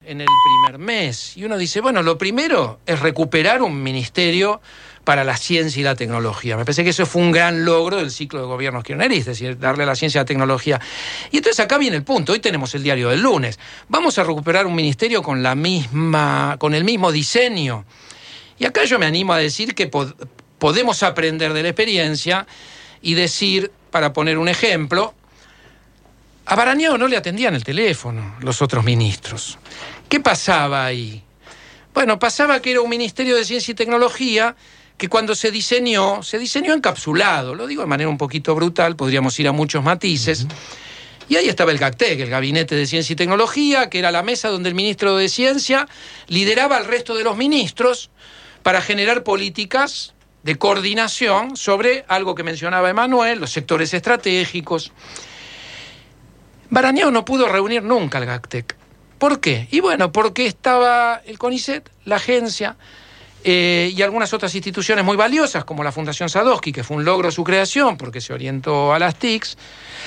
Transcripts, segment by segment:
en el primer mes. Y uno dice, bueno, lo primero es recuperar un ministerio para la ciencia y la tecnología. Me parece que eso fue un gran logro del ciclo de gobiernos kirchneristas, es decir, darle a la ciencia y la tecnología. Y entonces acá viene el punto. Hoy tenemos el diario del lunes. Vamos a recuperar un ministerio con el mismo diseño. Y acá yo me animo a decir que podemos aprender de la experiencia y decir, para poner un ejemplo, a Barañao no le atendían el teléfono los otros ministros. ¿Qué pasaba ahí? Bueno, pasaba que era un ministerio de ciencia y tecnología que cuando se diseñó encapsulado. Lo digo de manera un poquito brutal, podríamos ir a muchos matices. Y ahí estaba el GACTEC, el Gabinete de Ciencia y Tecnología, que era la mesa donde el ministro de Ciencia lideraba al resto de los ministros para generar políticas de coordinación sobre algo que mencionaba Emanuel, los sectores estratégicos. Barañao no pudo reunir nunca al GACTEC. ¿Por qué? Y bueno, porque estaba el CONICET, la agencia, y algunas otras instituciones muy valiosas, como la Fundación Sadowski, que fue un logro su creación, porque se orientó a las TICs,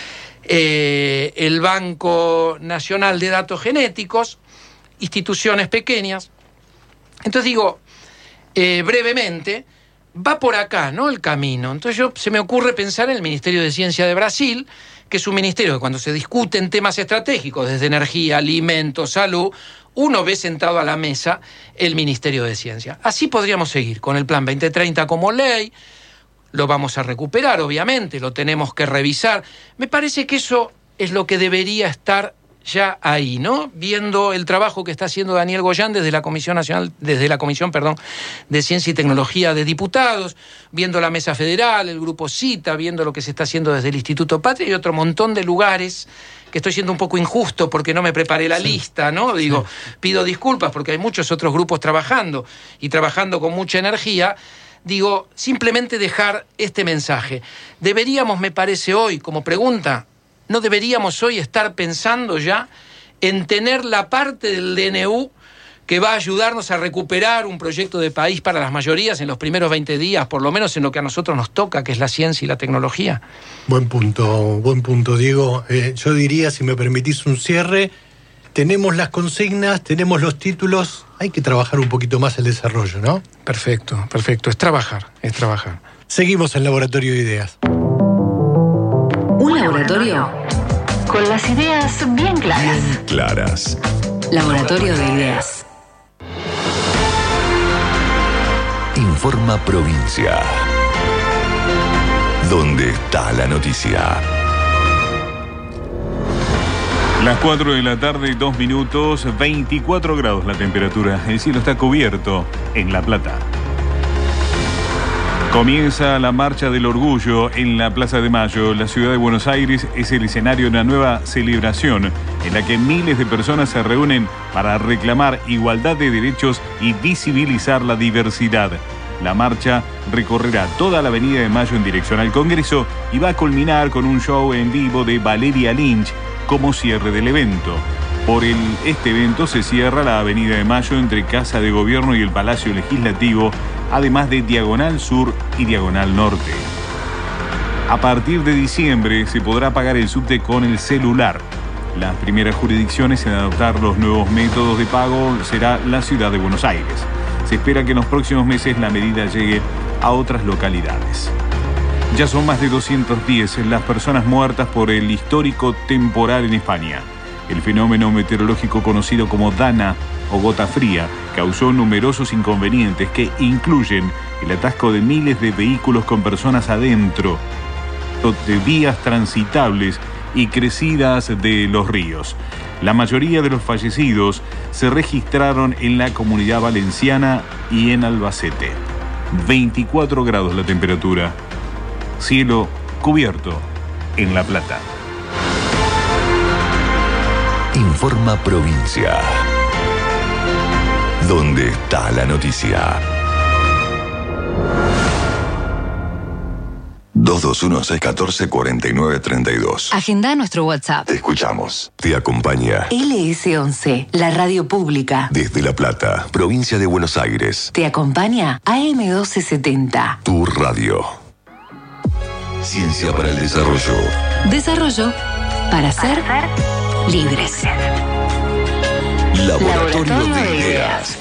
el Banco Nacional de Datos Genéticos, instituciones pequeñas. Entonces digo, brevemente, va por acá, ¿no?, el camino. Entonces se me ocurre pensar en el Ministerio de Ciencia de Brasil, que es un ministerio que cuando se discuten temas estratégicos, desde energía, alimentos, salud, uno ve sentado a la mesa el Ministerio de Ciencia. Así podríamos seguir con el Plan 2030 como ley. Lo vamos a recuperar, obviamente, lo tenemos que revisar. Me parece que eso es lo que debería estar ya ahí, ¿no? Viendo el trabajo que está haciendo Daniel Goyán desde la Comisión de Ciencia y Tecnología de Diputados, viendo la Mesa Federal, el Grupo CITA, viendo lo que se está haciendo desde el Instituto Patria y otro montón de lugares, que estoy siendo un poco injusto porque no me preparé la lista, ¿no? Digo, pido disculpas porque hay muchos otros grupos trabajando y trabajando con mucha energía. Digo, simplemente dejar este mensaje. Deberíamos, me parece hoy, como pregunta, ¿no deberíamos hoy estar pensando ya en tener la parte del DNU que va a ayudarnos a recuperar un proyecto de país para las mayorías en los primeros 20 días, por lo menos en lo que a nosotros nos toca, que es la ciencia y la tecnología? Buen punto, Diego. Yo diría, si me permitís un cierre, tenemos las consignas, tenemos los títulos, hay que trabajar un poquito más el desarrollo, ¿no? Perfecto. Es trabajar. Seguimos en Laboratorio de Ideas. Un laboratorio con las ideas bien claras. Laboratorio de Ideas. Informa Provincia. ¿Dónde está la noticia? Las 4 de la tarde, 2 minutos, 24 grados la temperatura. El cielo está cubierto en La Plata. Comienza la Marcha del Orgullo en la Plaza de Mayo. La ciudad de Buenos Aires es el escenario de una nueva celebración en la que miles de personas se reúnen para reclamar igualdad de derechos y visibilizar la diversidad. La marcha recorrerá toda la Avenida de Mayo en dirección al Congreso y va a culminar con un show en vivo de Valeria Lynch como cierre del evento. Por este evento se cierra la Avenida de Mayo entre Casa de Gobierno y el Palacio Legislativo, además de Diagonal Sur y Diagonal Norte. A partir de diciembre se podrá pagar el subte con el celular. Las primeras jurisdicciones en adoptar los nuevos métodos de pago será la ciudad de Buenos Aires. Se espera que en los próximos meses la medida llegue a otras localidades. Ya son más de 210 las personas muertas por el histórico temporal en España. El fenómeno meteorológico conocido como Dana o gota fría causó numerosos inconvenientes que incluyen el atasco de miles de vehículos con personas adentro, de vías transitables y crecidas de los ríos. La mayoría de los fallecidos se registraron en la Comunidad Valenciana y en Albacete. 24 grados la temperatura. Cielo cubierto en La Plata. Informa Provincia. ¿Dónde está la noticia? 221-614-4932. Agenda nuestro WhatsApp. Te escuchamos. Te acompaña LS11, la radio pública. desde La Plata, provincia de Buenos Aires. Te acompaña AM1270. Tu radio. Ciencia para el desarrollo. Desarrollo para ser libres. Laboratorio de Ideas.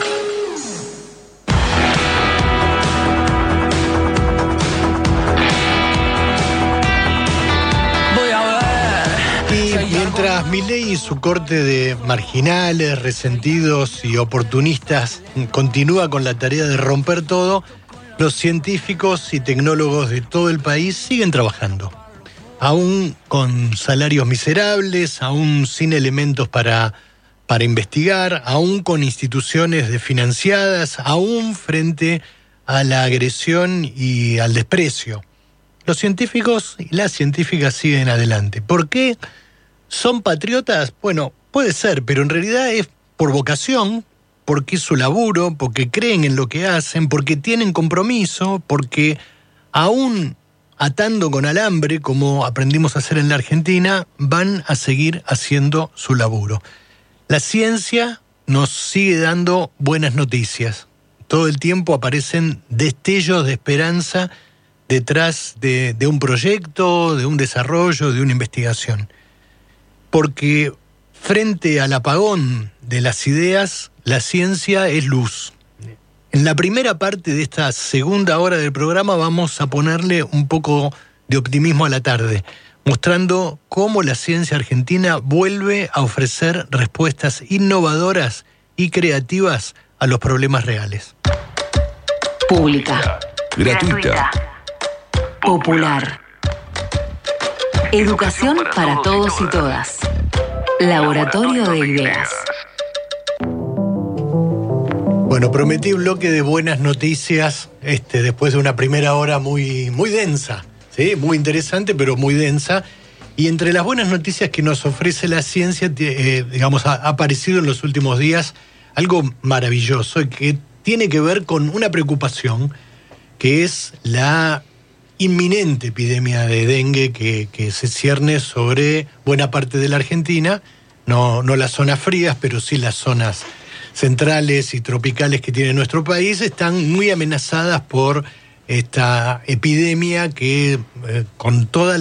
Mientras Milei y su corte de marginales, resentidos y oportunistas continúa con la tarea de romper todo, los científicos y tecnólogos de todo el país siguen trabajando. Aún con salarios miserables, aún sin elementos para investigar, aún con instituciones desfinanciadas, aún frente a la agresión y al desprecio. Los científicos y las científicas siguen adelante. ¿Por qué? ¿Son patriotas? Bueno, puede ser, pero en realidad es por vocación, porque es su laburo, porque creen en lo que hacen, porque tienen compromiso, porque aún atando con alambre, como aprendimos a hacer en la Argentina, van a seguir haciendo su laburo. La ciencia nos sigue dando buenas noticias. Todo el tiempo aparecen destellos de esperanza detrás de un proyecto, de un desarrollo, de una investigación. Porque frente al apagón de las ideas, la ciencia es luz. En la primera parte de esta segunda hora del programa vamos a ponerle un poco de optimismo a la tarde, mostrando cómo la ciencia argentina vuelve a ofrecer respuestas innovadoras y creativas a los problemas reales. Pública. Gratuita. Popular. Educación para todos y todas. Laboratorio de Ideas. Bueno, prometí un bloque de buenas noticias después de una primera hora muy densa, ¿sí? Muy interesante, pero muy densa. Y entre las buenas noticias que nos ofrece la ciencia, ha aparecido en los últimos días algo maravilloso y que tiene que ver con una preocupación que es la inminente epidemia de dengue que se cierne sobre buena parte de la Argentina, no las zonas frías, pero sí las zonas centrales y tropicales que tiene nuestro país, están muy amenazadas por esta epidemia que con toda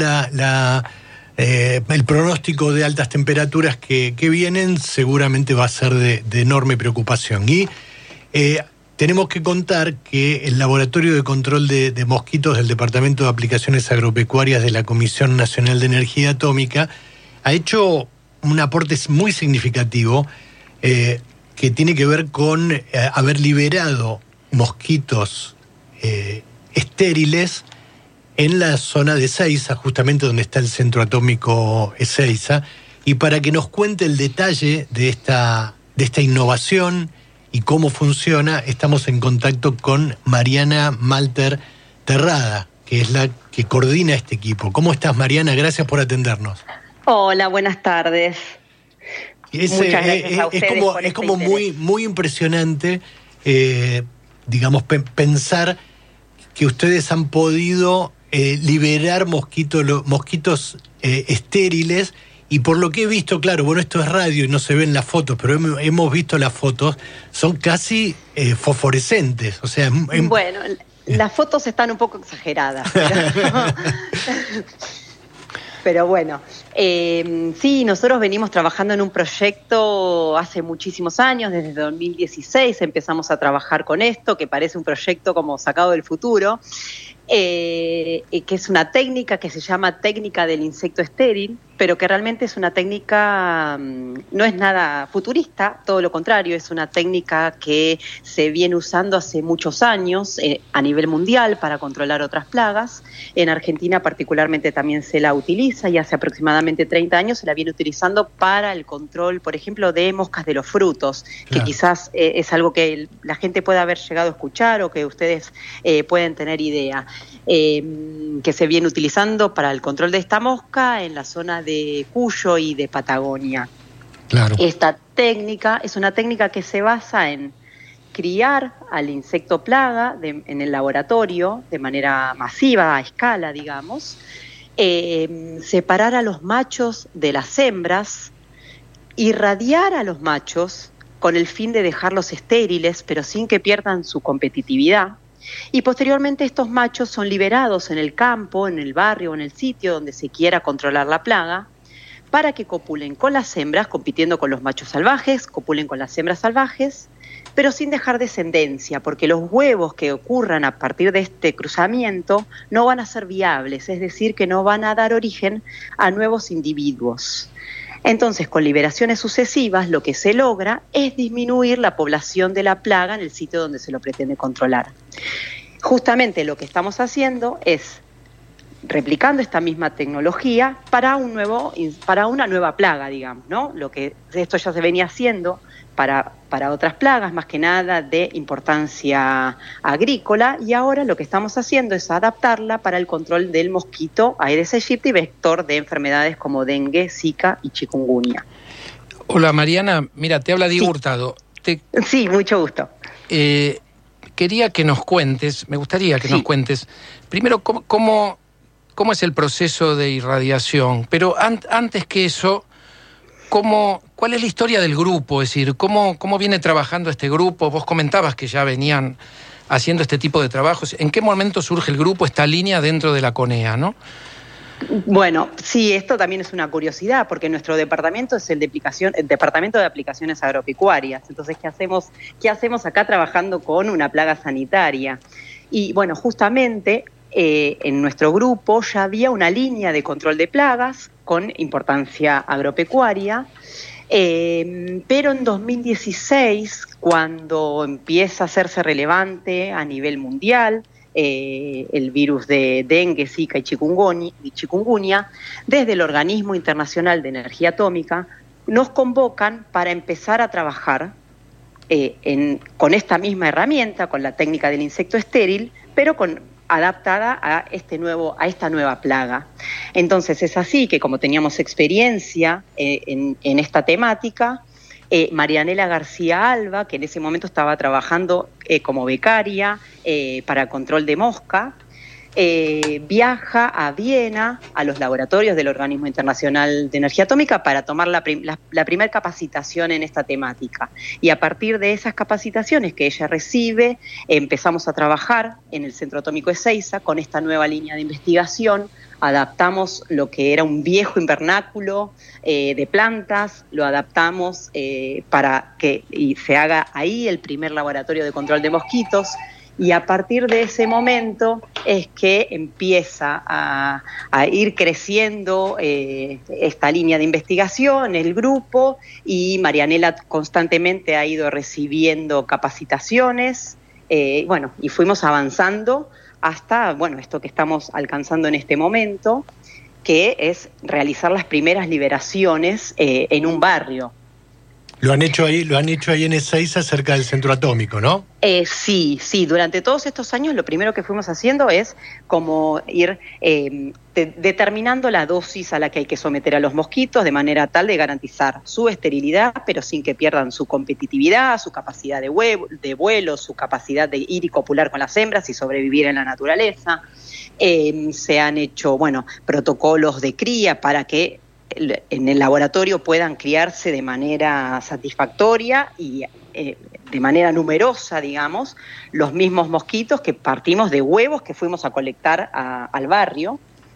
el pronóstico de altas temperaturas que vienen, seguramente va a ser de enorme preocupación. Y tenemos que contar que el Laboratorio de Control de Mosquitos del Departamento de Aplicaciones Agropecuarias de la Comisión Nacional de Energía Atómica ha hecho un aporte muy significativo que tiene que ver con haber liberado mosquitos estériles en la zona de Ezeiza, justamente donde está el centro atómico Ezeiza, y para que nos cuente el detalle de esta innovación y cómo funciona, estamos en contacto con Mariana Malter Terrada, que es la que coordina este equipo. ¿Cómo estás, Mariana? Gracias por atendernos. Hola, buenas tardes. Muchas gracias a ustedes por es como muy impresionante, pensar que ustedes han podido liberar mosquitos estériles. Y por lo que he visto, claro, bueno, esto es radio y no se ven las fotos, pero hemos visto las fotos, son casi fosforescentes. O sea, bueno, las fotos están un poco exageradas. Pero bueno, sí, nosotros venimos trabajando en un proyecto hace muchísimos años, desde 2016 empezamos a trabajar con esto, que parece un proyecto como sacado del futuro. Que es una técnica que se llama técnica del insecto estéril, pero que realmente es una técnica, no es nada futurista, todo lo contrario, es una técnica que se viene usando hace muchos años a nivel mundial para controlar otras plagas. En Argentina particularmente también se la utiliza y hace aproximadamente 30 años se la viene utilizando para el control, por ejemplo, de moscas de los frutos, que quizás es algo que la gente puede haber llegado a escuchar o que ustedes pueden tener idea. Que se viene utilizando para el control de esta mosca en la zona de Cuyo y de Patagonia. Claro. Esta técnica es una técnica que se basa en criar al insecto plaga en el laboratorio de manera masiva, a escala, digamos, separar a los machos de las hembras, irradiar a los machos con el fin de dejarlos estériles, pero sin que pierdan su competitividad. Y posteriormente estos machos son liberados en el campo, en el barrio o en el sitio donde se quiera controlar la plaga para que copulen con las hembras, compitiendo con los machos salvajes, copulen con las hembras salvajes, pero sin dejar descendencia, porque los huevos que ocurran a partir de este cruzamiento no van a ser viables, es decir, que no van a dar origen a nuevos individuos. Entonces, con liberaciones sucesivas, lo que se logra es disminuir la población de la plaga en el sitio donde se lo pretende controlar. Justamente lo que estamos haciendo es replicando esta misma tecnología para una nueva plaga, digamos, ¿no? Esto ya se venía haciendo para otras plagas, más que nada de importancia agrícola, y ahora lo que estamos haciendo es adaptarla para el control del mosquito Aedes aegypti, vector de enfermedades como dengue, zika y chikungunya. Hola Mariana, mira, te habla Diego Hurtado. Sí, mucho gusto. Quería que nos cuentes, me gustaría que nos cuentes, primero cómo es el proceso de irradiación, pero antes que eso, ¿cuál es la historia del grupo? Es decir, ¿cómo viene trabajando este grupo? Vos comentabas que ya venían haciendo este tipo de trabajos. ¿En qué momento surge el grupo, esta línea dentro de la CONEA, no? Bueno, sí, esto también es una curiosidad, porque nuestro departamento es el Departamento de Aplicaciones Agropecuarias. Entonces, ¿qué hacemos acá trabajando con una plaga sanitaria? Y bueno, justamente en nuestro grupo ya había una línea de control de plagas con importancia agropecuaria, pero en 2016, cuando empieza a hacerse relevante a nivel mundial el virus de dengue, zika y chikungunya, desde el Organismo Internacional de Energía Atómica nos convocan para empezar a trabajar con esta misma herramienta, con la técnica del insecto estéril, pero adaptada a esta nueva plaga. Entonces es así que, como teníamos experiencia en esta temática, Marianela García Alba, que en ese momento estaba trabajando como becaria para control de mosca, viaja a Viena, a los laboratorios del Organismo Internacional de Energía Atómica, para tomar la primera capacitación en esta temática. Y a partir de esas capacitaciones que ella recibe, empezamos a trabajar en el Centro Atómico Ezeiza con esta nueva línea de investigación. Adaptamos lo que era un viejo invernáculo de plantas, lo adaptamos para que se haga ahí el primer laboratorio de control de mosquitos. Y a partir de ese momento es que empieza a ir creciendo esta línea de investigación, el grupo, y Marianela constantemente ha ido recibiendo capacitaciones, y fuimos avanzando hasta esto que estamos alcanzando en este momento, que es realizar las primeras liberaciones en un barrio. Lo han hecho ahí en Ezeiza, cerca del centro atómico, ¿no? Sí. Durante todos estos años lo primero que fuimos haciendo es como ir determinando la dosis a la que hay que someter a los mosquitos, de manera tal de garantizar su esterilidad, pero sin que pierdan su competitividad, su capacidad de vuelo, su capacidad de ir y copular con las hembras y sobrevivir en la naturaleza. Se han hecho, protocolos de cría para que en el laboratorio puedan criarse de manera satisfactoria y de manera numerosa, digamos, los mismos mosquitos, que partimos de huevos que fuimos a colectar al barrio,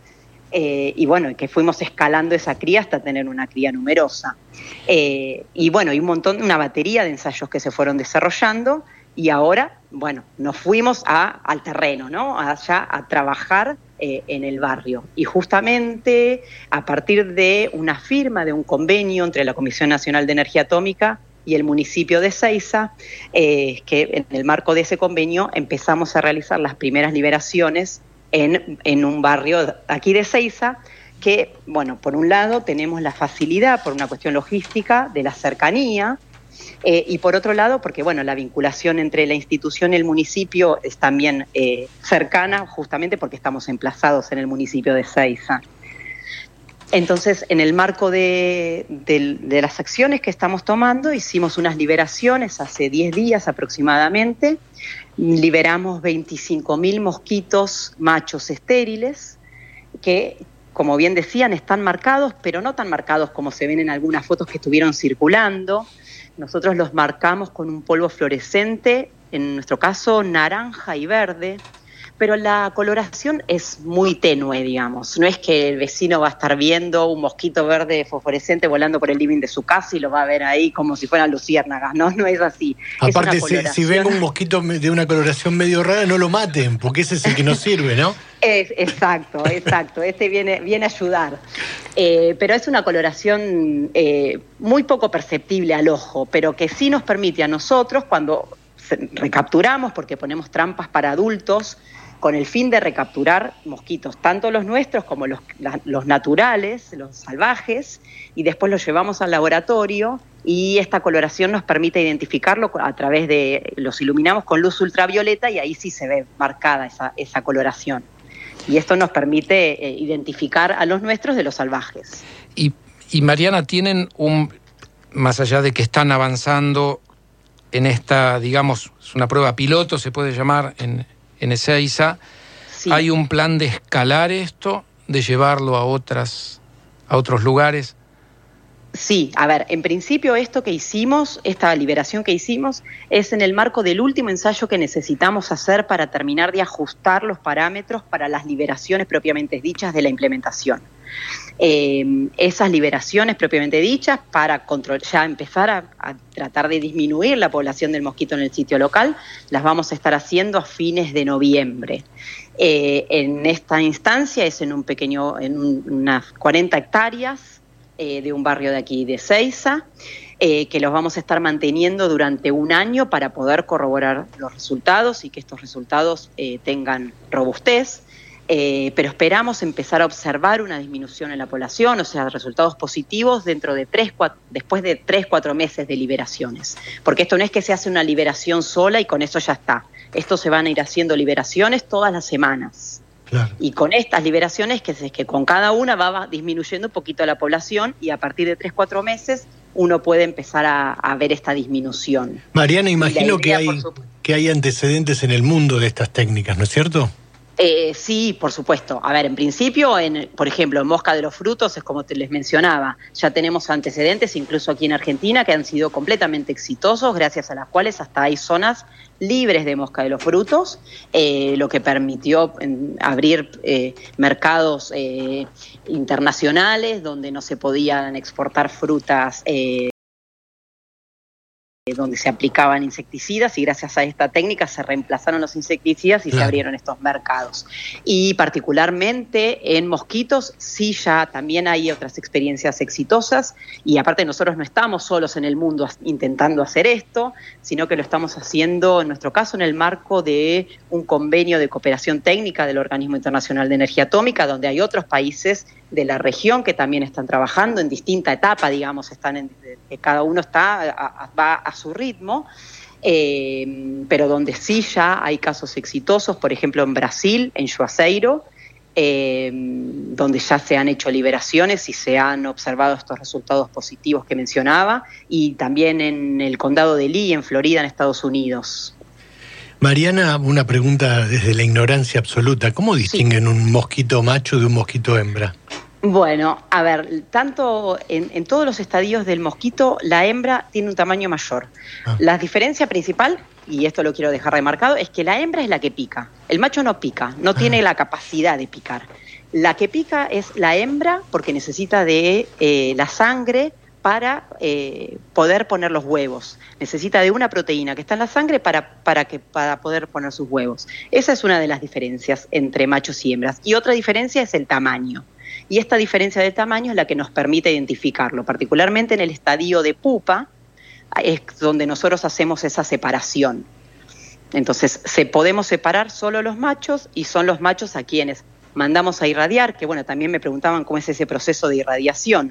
y que fuimos escalando esa cría hasta tener una cría numerosa. Y una batería de ensayos que se fueron desarrollando, y ahora, nos fuimos al terreno, ¿no? Allá a trabajar en el barrio. Y justamente a partir de una firma de un convenio entre la Comisión Nacional de Energía Atómica y el municipio de Ezeiza, que en el marco de ese convenio empezamos a realizar las primeras liberaciones en un barrio aquí de Ezeiza, que, por un lado tenemos la facilidad, por una cuestión logística, de la cercanía, y por otro lado, porque la vinculación entre la institución y el municipio es también cercana, justamente porque estamos emplazados en el municipio de Ezeiza. Entonces, en el marco de las acciones que estamos tomando, hicimos unas liberaciones hace 10 días aproximadamente. Liberamos 25.000 mosquitos machos estériles que, como bien decían, están marcados, pero no tan marcados como se ven en algunas fotos que estuvieron circulando. Nosotros los marcamos con un polvo fluorescente, en nuestro caso naranja y verde, pero la coloración es muy tenue, digamos. No es que el vecino va a estar viendo un mosquito verde fosforescente volando por el living de su casa y lo va a ver ahí como si fueran luciérnagas, ¿no? No es así. Aparte, si ven un mosquito de una coloración medio rara, no lo maten, porque ese es el que no sirve, ¿no? Exacto. Este viene a ayudar. Pero es una coloración muy poco perceptible al ojo, pero que sí nos permite a nosotros, cuando recapturamos, porque ponemos trampas para adultos, con el fin de recapturar mosquitos, tanto los nuestros como los naturales, los salvajes, y después los llevamos al laboratorio y esta coloración nos permite identificarlo a través de, los iluminamos con luz ultravioleta y ahí sí se ve marcada esa coloración. Y esto nos permite identificar a los nuestros de los salvajes. Y Mariana, tienen más allá de que están avanzando en esta, digamos, es una prueba piloto, se puede llamar, en Ezeiza, sí. ¿Hay un plan de escalar esto, de llevarlo a otros lugares? Sí, a ver, en principio esto que hicimos, esta liberación que hicimos, es en el marco del último ensayo que necesitamos hacer para terminar de ajustar los parámetros para las liberaciones propiamente dichas de la implementación. Esas liberaciones propiamente dichas para ya empezar a tratar de disminuir la población del mosquito en el sitio local, las vamos a estar haciendo a fines de noviembre. En esta instancia es en unas 40 hectáreas de un barrio de aquí de Ezeiza, que los vamos a estar manteniendo durante un año para poder corroborar los resultados y que estos resultados tengan robustez. Pero esperamos empezar a observar una disminución en la población, o sea, resultados positivos después de 3-4 meses de liberaciones. Porque esto no es que se hace una liberación sola y con eso ya está. Esto se van a ir haciendo liberaciones todas las semanas. Claro. Y con estas liberaciones, que con cada una va disminuyendo un poquito la población y a partir de 3-4 meses uno puede empezar a ver esta disminución. Mariana, imagino que hay antecedentes en el mundo de estas técnicas, ¿no es cierto? Sí, por supuesto. A ver, en principio, por ejemplo, en mosca de los frutos, es como les mencionaba, ya tenemos antecedentes, incluso aquí en Argentina, que han sido completamente exitosos, gracias a las cuales hasta hay zonas libres de mosca de los frutos, lo que permitió abrir mercados internacionales donde no se podían exportar frutas donde se aplicaban insecticidas y gracias a esta técnica se reemplazaron los insecticidas y se abrieron estos mercados. Y particularmente en mosquitos sí ya también hay otras experiencias exitosas y aparte nosotros no estamos solos en el mundo intentando hacer esto, sino que lo estamos haciendo en nuestro caso en el marco de un convenio de cooperación técnica del Organismo Internacional de Energía Atómica, donde hay otros países de la región que también están trabajando en distinta etapa, digamos, cada uno va a su ritmo, pero donde sí ya hay casos exitosos, por ejemplo en Brasil, en Juazeiro, donde ya se han hecho liberaciones y se han observado estos resultados positivos que mencionaba, y también en el condado de Lee, en Florida, en Estados Unidos. Mariana, una pregunta desde la ignorancia absoluta. ¿Cómo distinguen un mosquito macho de un mosquito hembra? Bueno, a ver, tanto en todos los estadios del mosquito, la hembra tiene un tamaño mayor. La diferencia principal, y esto lo quiero dejar remarcado, es que la hembra es la que pica. El macho no pica, no tiene la capacidad de picar. La que pica es la hembra porque necesita de la sangre para poder poner los huevos. Necesita de una proteína que está en la sangre para poder poner sus huevos. Esa es una de las diferencias entre machos y hembras. Y otra diferencia es el tamaño. Y esta diferencia de tamaño es la que nos permite identificarlo, particularmente en el estadio de pupa, es donde nosotros hacemos esa separación. Entonces, podemos separar solo los machos y son los machos a quienes mandamos a irradiar, que bueno, también me preguntaban cómo es ese proceso de irradiación.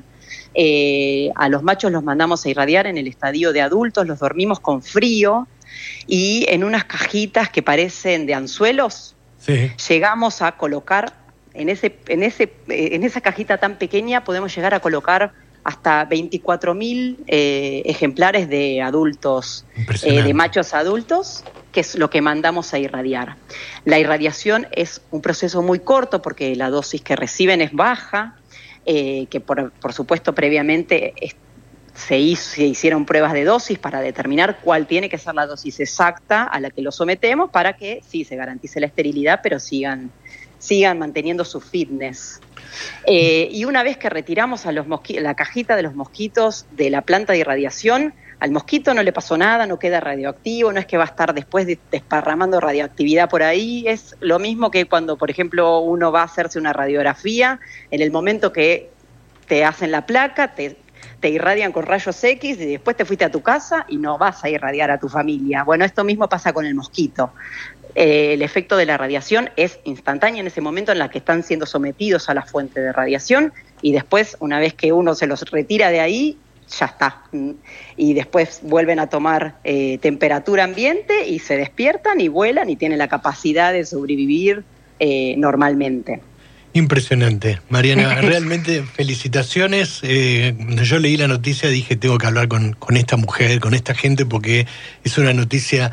A los machos los mandamos a irradiar en el estadio de adultos, los dormimos con frío y en unas cajitas que parecen de anzuelos, llegamos a colocar en esa cajita tan pequeña podemos llegar a colocar hasta 24.000 ejemplares de adultos, de machos adultos, que es lo que mandamos a irradiar. La irradiación es un proceso muy corto porque la dosis que reciben es baja, que por supuesto previamente se hicieron pruebas de dosis para determinar cuál tiene que ser la dosis exacta a la que lo sometemos para que sí se garantice la esterilidad, pero sigan manteniendo su fitness. Y una vez que retiramos a la cajita de los mosquitos de la planta de irradiación, al mosquito no le pasó nada, no queda radioactivo, no es que va a estar después desparramando radioactividad por ahí. Es lo mismo que cuando, por ejemplo, uno va a hacerse una radiografía, en el momento que te hacen la placa, te irradian con rayos X y después te fuiste a tu casa y no vas a irradiar a tu familia. Bueno, esto mismo pasa con el mosquito. El efecto de la radiación es instantáneo en ese momento en el que están siendo sometidos a la fuente de radiación, y después, una vez que uno se los retira de ahí, ya está. Y después vuelven a tomar temperatura ambiente y se despiertan y vuelan y tienen la capacidad de sobrevivir normalmente. Impresionante, Mariana, realmente felicitaciones. Cuando yo leí la noticia dije, tengo que hablar con esta mujer, con esta gente, porque es una noticia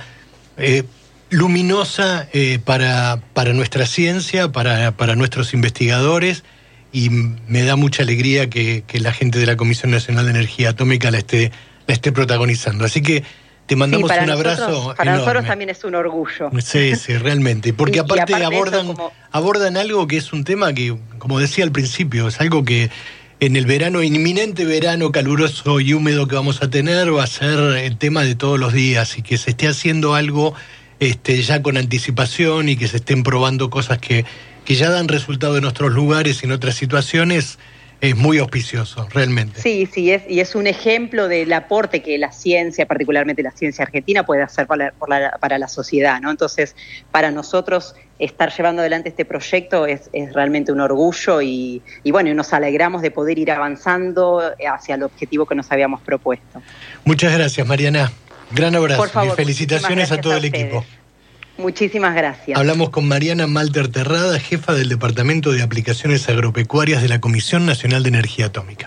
luminosa para nuestra ciencia, para nuestros investigadores, y me da mucha alegría que la gente de la Comisión Nacional de Energía Atómica la esté protagonizando. Así que te mandamos un abrazo. Para nosotros también es un orgullo. Sí, realmente. Porque aparte abordan algo que es un tema que, como decía al principio, es algo que en el inminente verano caluroso y húmedo que vamos a tener, va a ser el tema de todos los días, y que se esté haciendo algo ya con anticipación y que se estén probando cosas que ya dan resultado en otros lugares y en otras situaciones. Es muy auspicioso, realmente. Sí, y es un ejemplo del aporte que la ciencia, particularmente la ciencia argentina, puede hacer para la sociedad, ¿no? Entonces, para nosotros estar llevando adelante este proyecto es realmente un orgullo, y bueno, nos alegramos de poder ir avanzando hacia el objetivo que nos habíamos propuesto. Muchas gracias, Mariana. Gran abrazo. Por favor, y felicitaciones a todo el equipo. Muchísimas gracias. Hablamos con Mariana Malter Terrada, jefa del Departamento de Aplicaciones Agropecuarias de la Comisión Nacional de Energía Atómica.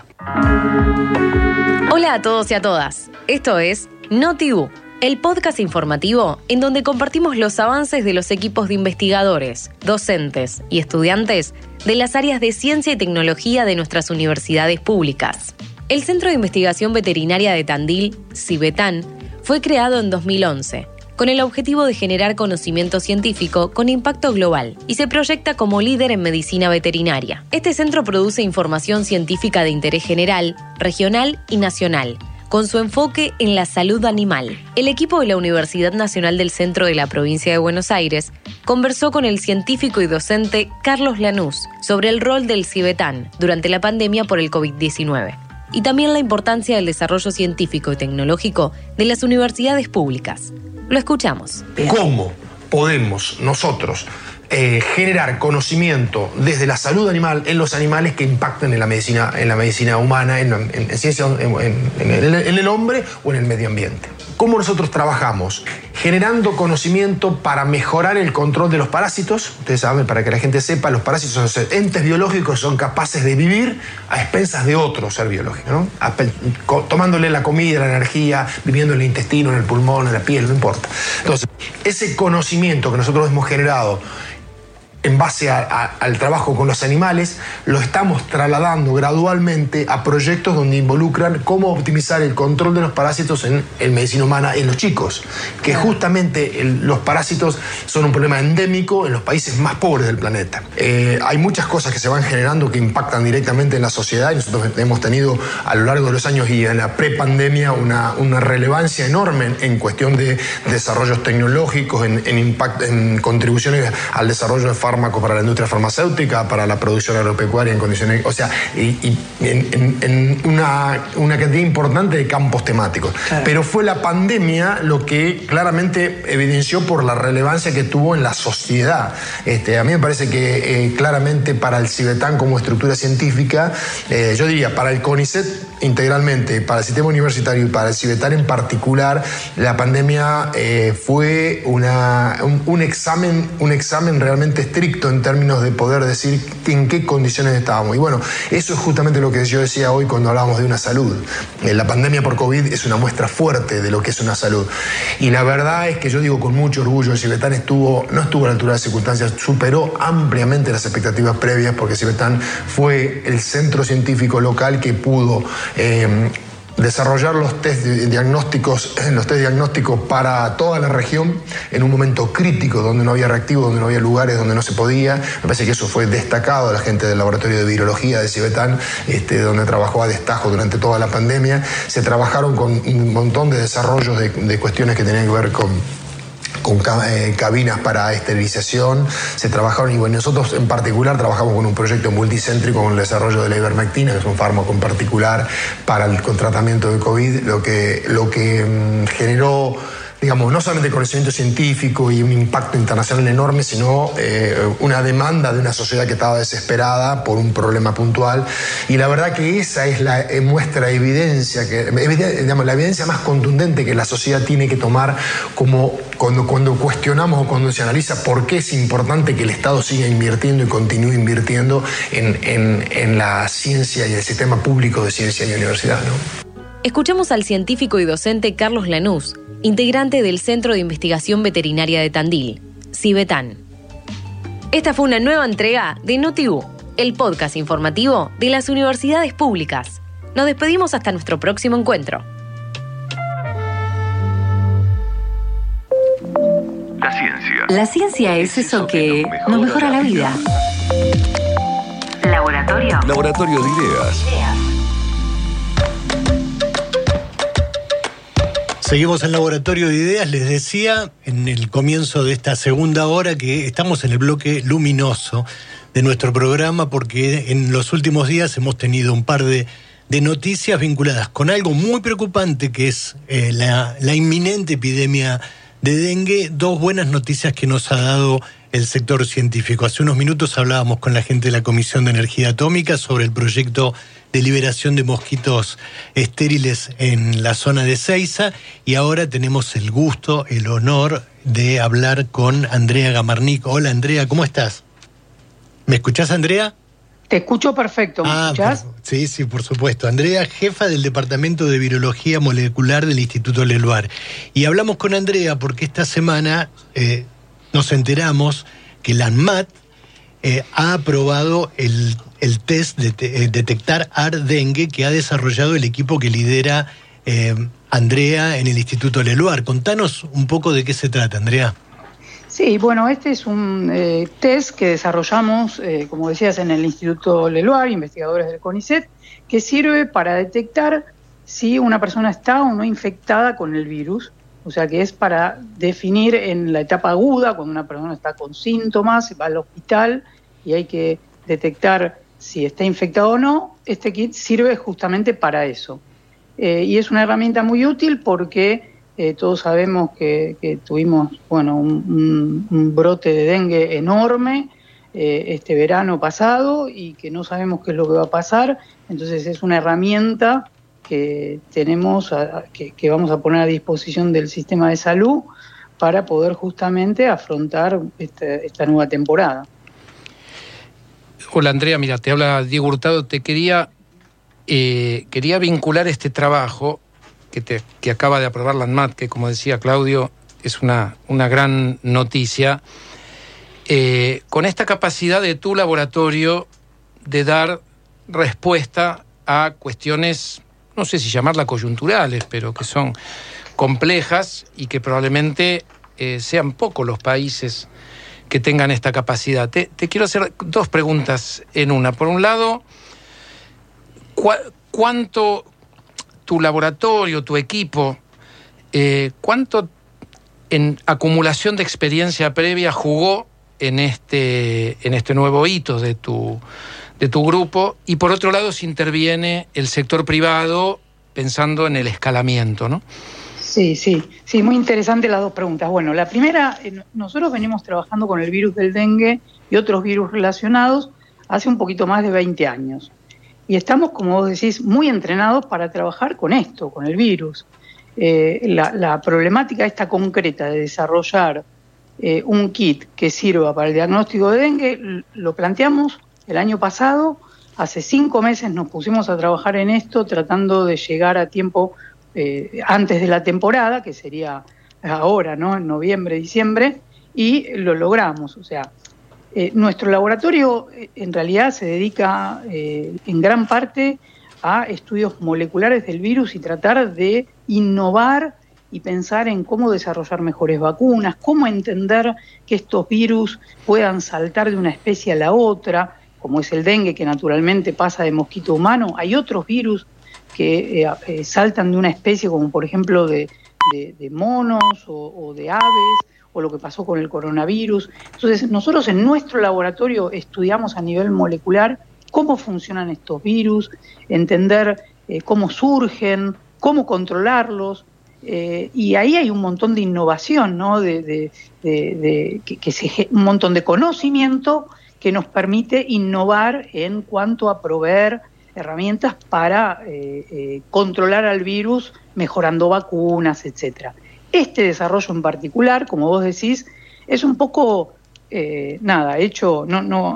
Hola a todos y a todas. Esto es NotiU, el podcast informativo en donde compartimos los avances de los equipos de investigadores, docentes y estudiantes de las áreas de ciencia y tecnología de nuestras universidades públicas. El Centro de Investigación Veterinaria de Tandil, CIVETAN, fue creado en 2011. Con el objetivo de generar conocimiento científico con impacto global, y se proyecta como líder en medicina veterinaria. Este centro produce información científica de interés general, regional y nacional, con su enfoque en la salud animal. El equipo de la Universidad Nacional del Centro de la Provincia de Buenos Aires conversó con el científico y docente Carlos Lanús sobre el rol del CIVETAN durante la pandemia por el COVID-19. Y también la importancia del desarrollo científico y tecnológico de las universidades públicas. Lo escuchamos. ¿Cómo podemos nosotros generar conocimiento desde la salud animal en los animales que impactan en la medicina humana, en ciencia, en el hombre o en el medio ambiente? ¿Cómo nosotros trabajamos? Generando conocimiento para mejorar el control de los parásitos. Ustedes saben, para que la gente sepa, los parásitos son entes biológicos, son capaces de vivir a expensas de otro ser biológico, ¿no? Tomándole la comida, la energía, viviendo en el intestino, en el pulmón, en la piel, no importa. Entonces, ese conocimiento que nosotros hemos generado en base al trabajo con los animales, lo estamos trasladando gradualmente a proyectos donde involucran cómo optimizar el control de los parásitos en medicina humana en los chicos, que justamente los parásitos son un problema endémico en los países más pobres del planeta. Hay muchas cosas que se van generando que impactan directamente en la sociedad, y nosotros hemos tenido a lo largo de los años y en la prepandemia una relevancia enorme en cuestión de desarrollos tecnológicos, en contribuciones al desarrollo de fármacos para la industria farmacéutica, para la producción agropecuaria en condiciones, o sea, en una cantidad importante de campos temáticos. Claro. Pero fue la pandemia lo que claramente evidenció por la relevancia que tuvo en la sociedad. A mí me parece que claramente para el CIVETAN como estructura científica, yo diría para el CONICET integralmente, para el sistema universitario y para el CIVETAN en particular, la pandemia fue un examen realmente estricto en términos de poder decir en qué condiciones estábamos. Y bueno, eso es justamente lo que yo decía hoy cuando hablábamos de una salud. La pandemia por COVID es una muestra fuerte de lo que es una salud. Y la verdad es que yo digo con mucho orgullo, el CIVETAN no estuvo a la altura de las circunstancias, superó ampliamente las expectativas previas, porque CIVETAN fue el centro científico local que pudo desarrollar los test diagnósticos para toda la región en un momento crítico donde no había reactivos, donde no había lugares, donde no se podía. Me parece que eso fue destacado de la gente del laboratorio de virología de Cibetán, donde trabajó a destajo durante toda la pandemia. Se trabajaron con un montón de desarrollos de cuestiones que tenían que ver con cabinas para esterilización, se trabajaron, y bueno, nosotros en particular trabajamos con un proyecto multicéntrico con el desarrollo de la ivermectina, que es un fármaco en particular para el tratamiento de COVID, lo que generó, digamos, no solamente conocimiento científico y un impacto internacional enorme, sino una demanda de una sociedad que estaba desesperada por un problema puntual. Y la verdad que esa es la muestra evidencia, digamos, la evidencia más contundente que la sociedad tiene que tomar como cuando cuestionamos o cuando se analiza por qué es importante que el Estado siga invirtiendo y continúe invirtiendo en la ciencia y el sistema público de ciencia y universidad, ¿no? Escuchamos al científico y docente Carlos Lanús, integrante del Centro de Investigación Veterinaria de Tandil, Cibetán. Esta fue una nueva entrega de NotiU, el podcast informativo de las universidades públicas. Nos despedimos hasta nuestro próximo encuentro. La ciencia. La ciencia es eso que nos mejora la vida. Laboratorio de ideas. Seguimos en Laboratorio de Ideas. Les decía en el comienzo de esta segunda hora que estamos en el bloque luminoso de nuestro programa, porque en los últimos días hemos tenido un par de noticias vinculadas con algo muy preocupante, que es la inminente epidemia de dengue. Dos buenas noticias que nos ha dado el sector científico. Hace unos minutos hablábamos con la gente de la Comisión de Energía Atómica sobre el proyecto de liberación de mosquitos estériles en la zona de Seiza, y ahora tenemos el gusto, el honor de hablar con Andrea Gamarnik. Hola Andrea, ¿cómo estás? ¿Me escuchás, Andrea? Te escucho perfecto, ¿me escuchás? Sí, por supuesto. Andrea, jefa del Departamento de Virología Molecular del Instituto Leluar. Y hablamos con Andrea porque esta semana nos enteramos que la ANMAT ha aprobado el test de detectar ARDengue que ha desarrollado el equipo que lidera Andrea en el Instituto Leluar. Contanos un poco de qué se trata, Andrea. Sí, bueno, este es un test que desarrollamos, como decías, en el Instituto Leluar, investigadores del CONICET, que sirve para detectar si una persona está o no infectada con el virus. O sea, que es para definir en la etapa aguda, cuando una persona está con síntomas, va al hospital y hay que detectar si está infectado o no. Este kit sirve justamente para eso. Y es una herramienta muy útil porque todos sabemos que tuvimos un brote de dengue enorme este verano pasado y que no sabemos qué es lo que va a pasar. Entonces es una herramienta que tenemos, que vamos a poner a disposición del sistema de salud para poder justamente afrontar esta nueva temporada. Hola Andrea, mira, te habla Diego Hurtado. Te quería vincular este trabajo que acaba de aprobar la ANMAT, que como decía Claudio, es una gran noticia, con esta capacidad de tu laboratorio de dar respuesta a cuestiones, no sé si llamarlas coyunturales, pero que son complejas y que probablemente sean pocos los países que tengan esta capacidad. Te quiero hacer dos preguntas en una. Por un lado, ¿cuánto tu laboratorio, tu equipo, cuánto en acumulación de experiencia previa jugó en este nuevo hito de tu grupo? Y por otro lado, si interviene el sector privado pensando en el escalamiento, ¿no? Sí, muy interesante las dos preguntas. Bueno, la primera, nosotros venimos trabajando con el virus del dengue y otros virus relacionados hace un poquito más de 20 años. Y estamos, como vos decís, muy entrenados para trabajar con esto, con el virus. La problemática esta concreta de desarrollar un kit que sirva para el diagnóstico de dengue, lo planteamos el año pasado. Hace 5 meses nos pusimos a trabajar en esto, tratando de llegar a tiempo antes de la temporada, que sería ahora, ¿no? En noviembre, diciembre, y lo logramos. O sea, nuestro laboratorio en realidad se dedica en gran parte a estudios moleculares del virus y tratar de innovar y pensar en cómo desarrollar mejores vacunas, cómo entender que estos virus puedan saltar de una especie a la otra, como es el dengue, que naturalmente pasa de mosquito a humano. Hay otros virus que saltan de una especie, como por ejemplo de monos o de aves, o lo que pasó con el coronavirus. Entonces, nosotros en nuestro laboratorio estudiamos a nivel molecular cómo funcionan estos virus, entender cómo surgen, cómo controlarlos, y ahí hay un montón de innovación, ¿no? Un montón de conocimiento que nos permite innovar en cuanto a proveer herramientas para controlar al virus, mejorando vacunas, etcétera. Este desarrollo en particular, como vos decís, es un poco hecho,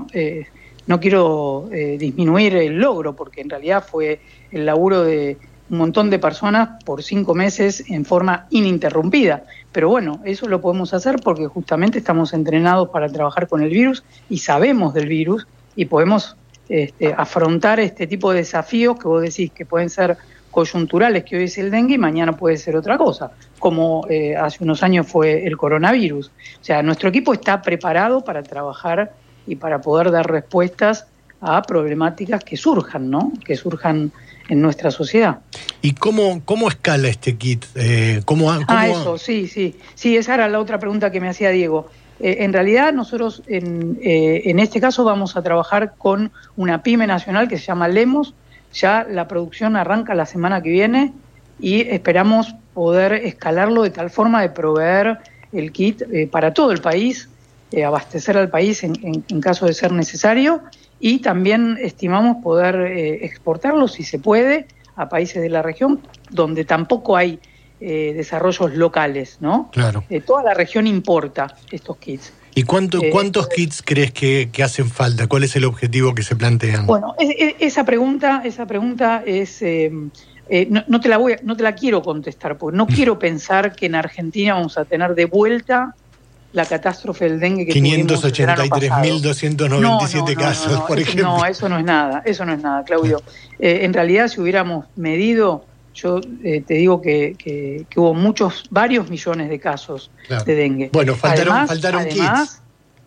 no quiero disminuir el logro, porque en realidad fue el laburo de un montón de personas por 5 meses en forma ininterrumpida. Pero bueno, eso lo podemos hacer porque justamente estamos entrenados para trabajar con el virus y sabemos del virus y podemos afrontar este tipo de desafíos que vos decís que pueden ser coyunturales, que hoy es el dengue y mañana puede ser otra cosa, como hace unos años fue el coronavirus. O sea, nuestro equipo está preparado para trabajar y para poder dar respuestas a problemáticas que surjan, ¿no? Que surjan en nuestra sociedad. ¿Y cómo escala este kit? Eso, sí, esa era la otra pregunta que me hacía Diego. En realidad nosotros en este caso vamos a trabajar con una pyme nacional que se llama Lemos. Ya la producción arranca la semana que viene y esperamos poder escalarlo de tal forma de proveer el kit para todo el país, abastecer al país en caso de ser necesario, y también estimamos poder exportarlo, si se puede, a países de la región donde tampoco hay desarrollos locales, ¿no? Claro. Toda la región importa estos kits. ¿Y cuántos kits crees que hacen falta? ¿Cuál es el objetivo que se plantean? Bueno, esa pregunta es no te la quiero contestar, porque no quiero pensar que en Argentina vamos a tener de vuelta la catástrofe del dengue que 583.297 casos, por ejemplo. No, eso no es nada, Claudio. En realidad, si hubiéramos medido, yo te digo que hubo varios millones de casos de dengue. Bueno, faltaron kits.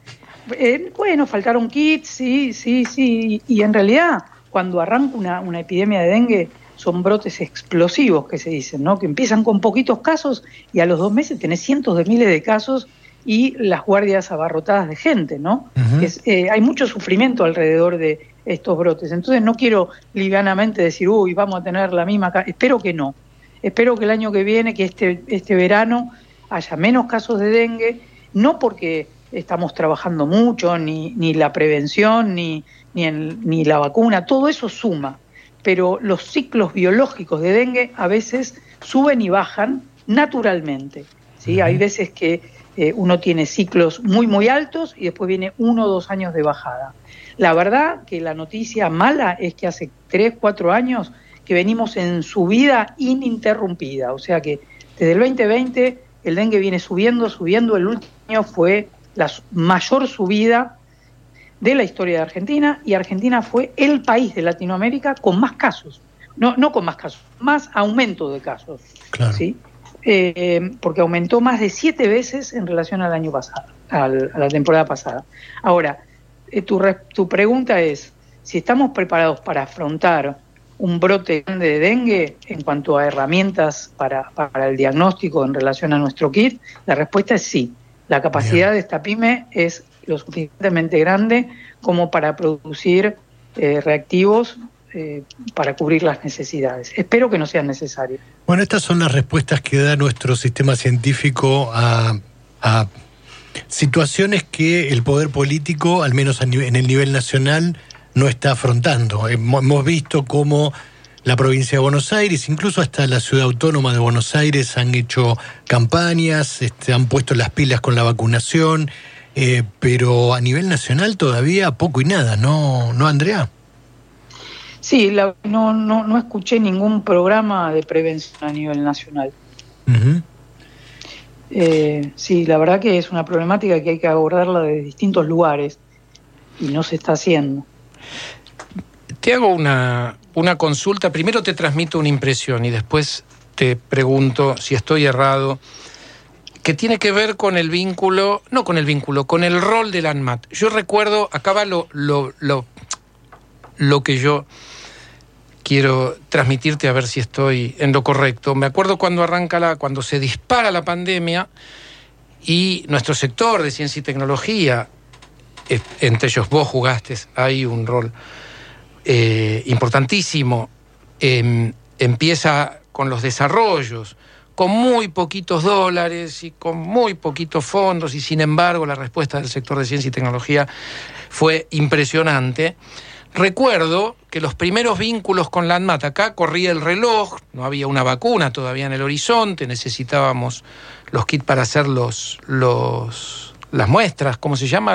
Faltaron kits, sí. Y en realidad, cuando arranca una epidemia de dengue, son brotes explosivos que se dicen, ¿no? Que empiezan con poquitos casos y a los 2 meses tenés cientos de miles de casos y las guardias abarrotadas de gente, ¿no? Uh-huh. Hay mucho sufrimiento alrededor de estos brotes. Entonces no quiero livianamente decir, vamos a tener la misma... Espero que no. Espero que el año que viene, que este verano, haya menos casos de dengue, no porque estamos trabajando mucho, ni la prevención, ni la vacuna, todo eso suma. Pero los ciclos biológicos de dengue a veces suben y bajan naturalmente, ¿sí? Uh-huh. Hay veces que uno tiene ciclos muy, muy altos y después viene 1 o 2 años de bajada. La verdad que la noticia mala es que hace 3, 4 años que venimos en subida ininterrumpida. O sea que desde el 2020 el dengue viene subiendo. El último año fue la mayor subida de la historia de Argentina, y Argentina fue el país de Latinoamérica con más casos. No con más casos, más aumento de casos. Claro. ¿Sí? Porque aumentó más de 7 veces en relación al año pasado, a la temporada pasada. Ahora, tu pregunta es, si estamos preparados para afrontar un brote grande de dengue en cuanto a herramientas para el diagnóstico en relación a nuestro kit, la respuesta es sí. La capacidad de esta pyme es lo suficientemente grande como para producir reactivos para cubrir las necesidades. Espero que no sean necesarios. Bueno, estas son las respuestas que da nuestro sistema científico a situaciones que el poder político, al menos en el nivel nacional, no está afrontando. Hemos visto cómo la provincia de Buenos Aires, incluso hasta la ciudad autónoma de Buenos Aires, han hecho campañas, han puesto las pilas con la vacunación, pero a nivel nacional todavía poco y nada, ¿no, Andrea? Sí, no escuché ningún programa de prevención a nivel nacional. Uh-huh. Sí, la verdad que es una problemática que hay que abordarla de distintos lugares y no se está haciendo. Te hago una consulta. Primero te transmito una impresión y después te pregunto si estoy errado, que tiene que ver con el vínculo, no con el vínculo, con el rol del ANMAT. Yo recuerdo, acá va lo que yo quiero transmitirte a ver si estoy en lo correcto. Me acuerdo cuando se dispara la pandemia y nuestro sector de ciencia y tecnología, entre ellos vos jugaste ahí un rol importantísimo, empieza con los desarrollos, con muy poquitos dólares y con muy poquitos fondos, y sin embargo la respuesta del sector de ciencia y tecnología fue impresionante. Recuerdo que los primeros vínculos con la ANMAT, acá corría el reloj, no había una vacuna todavía en el horizonte, necesitábamos los kits para hacer las muestras, ¿cómo se llama?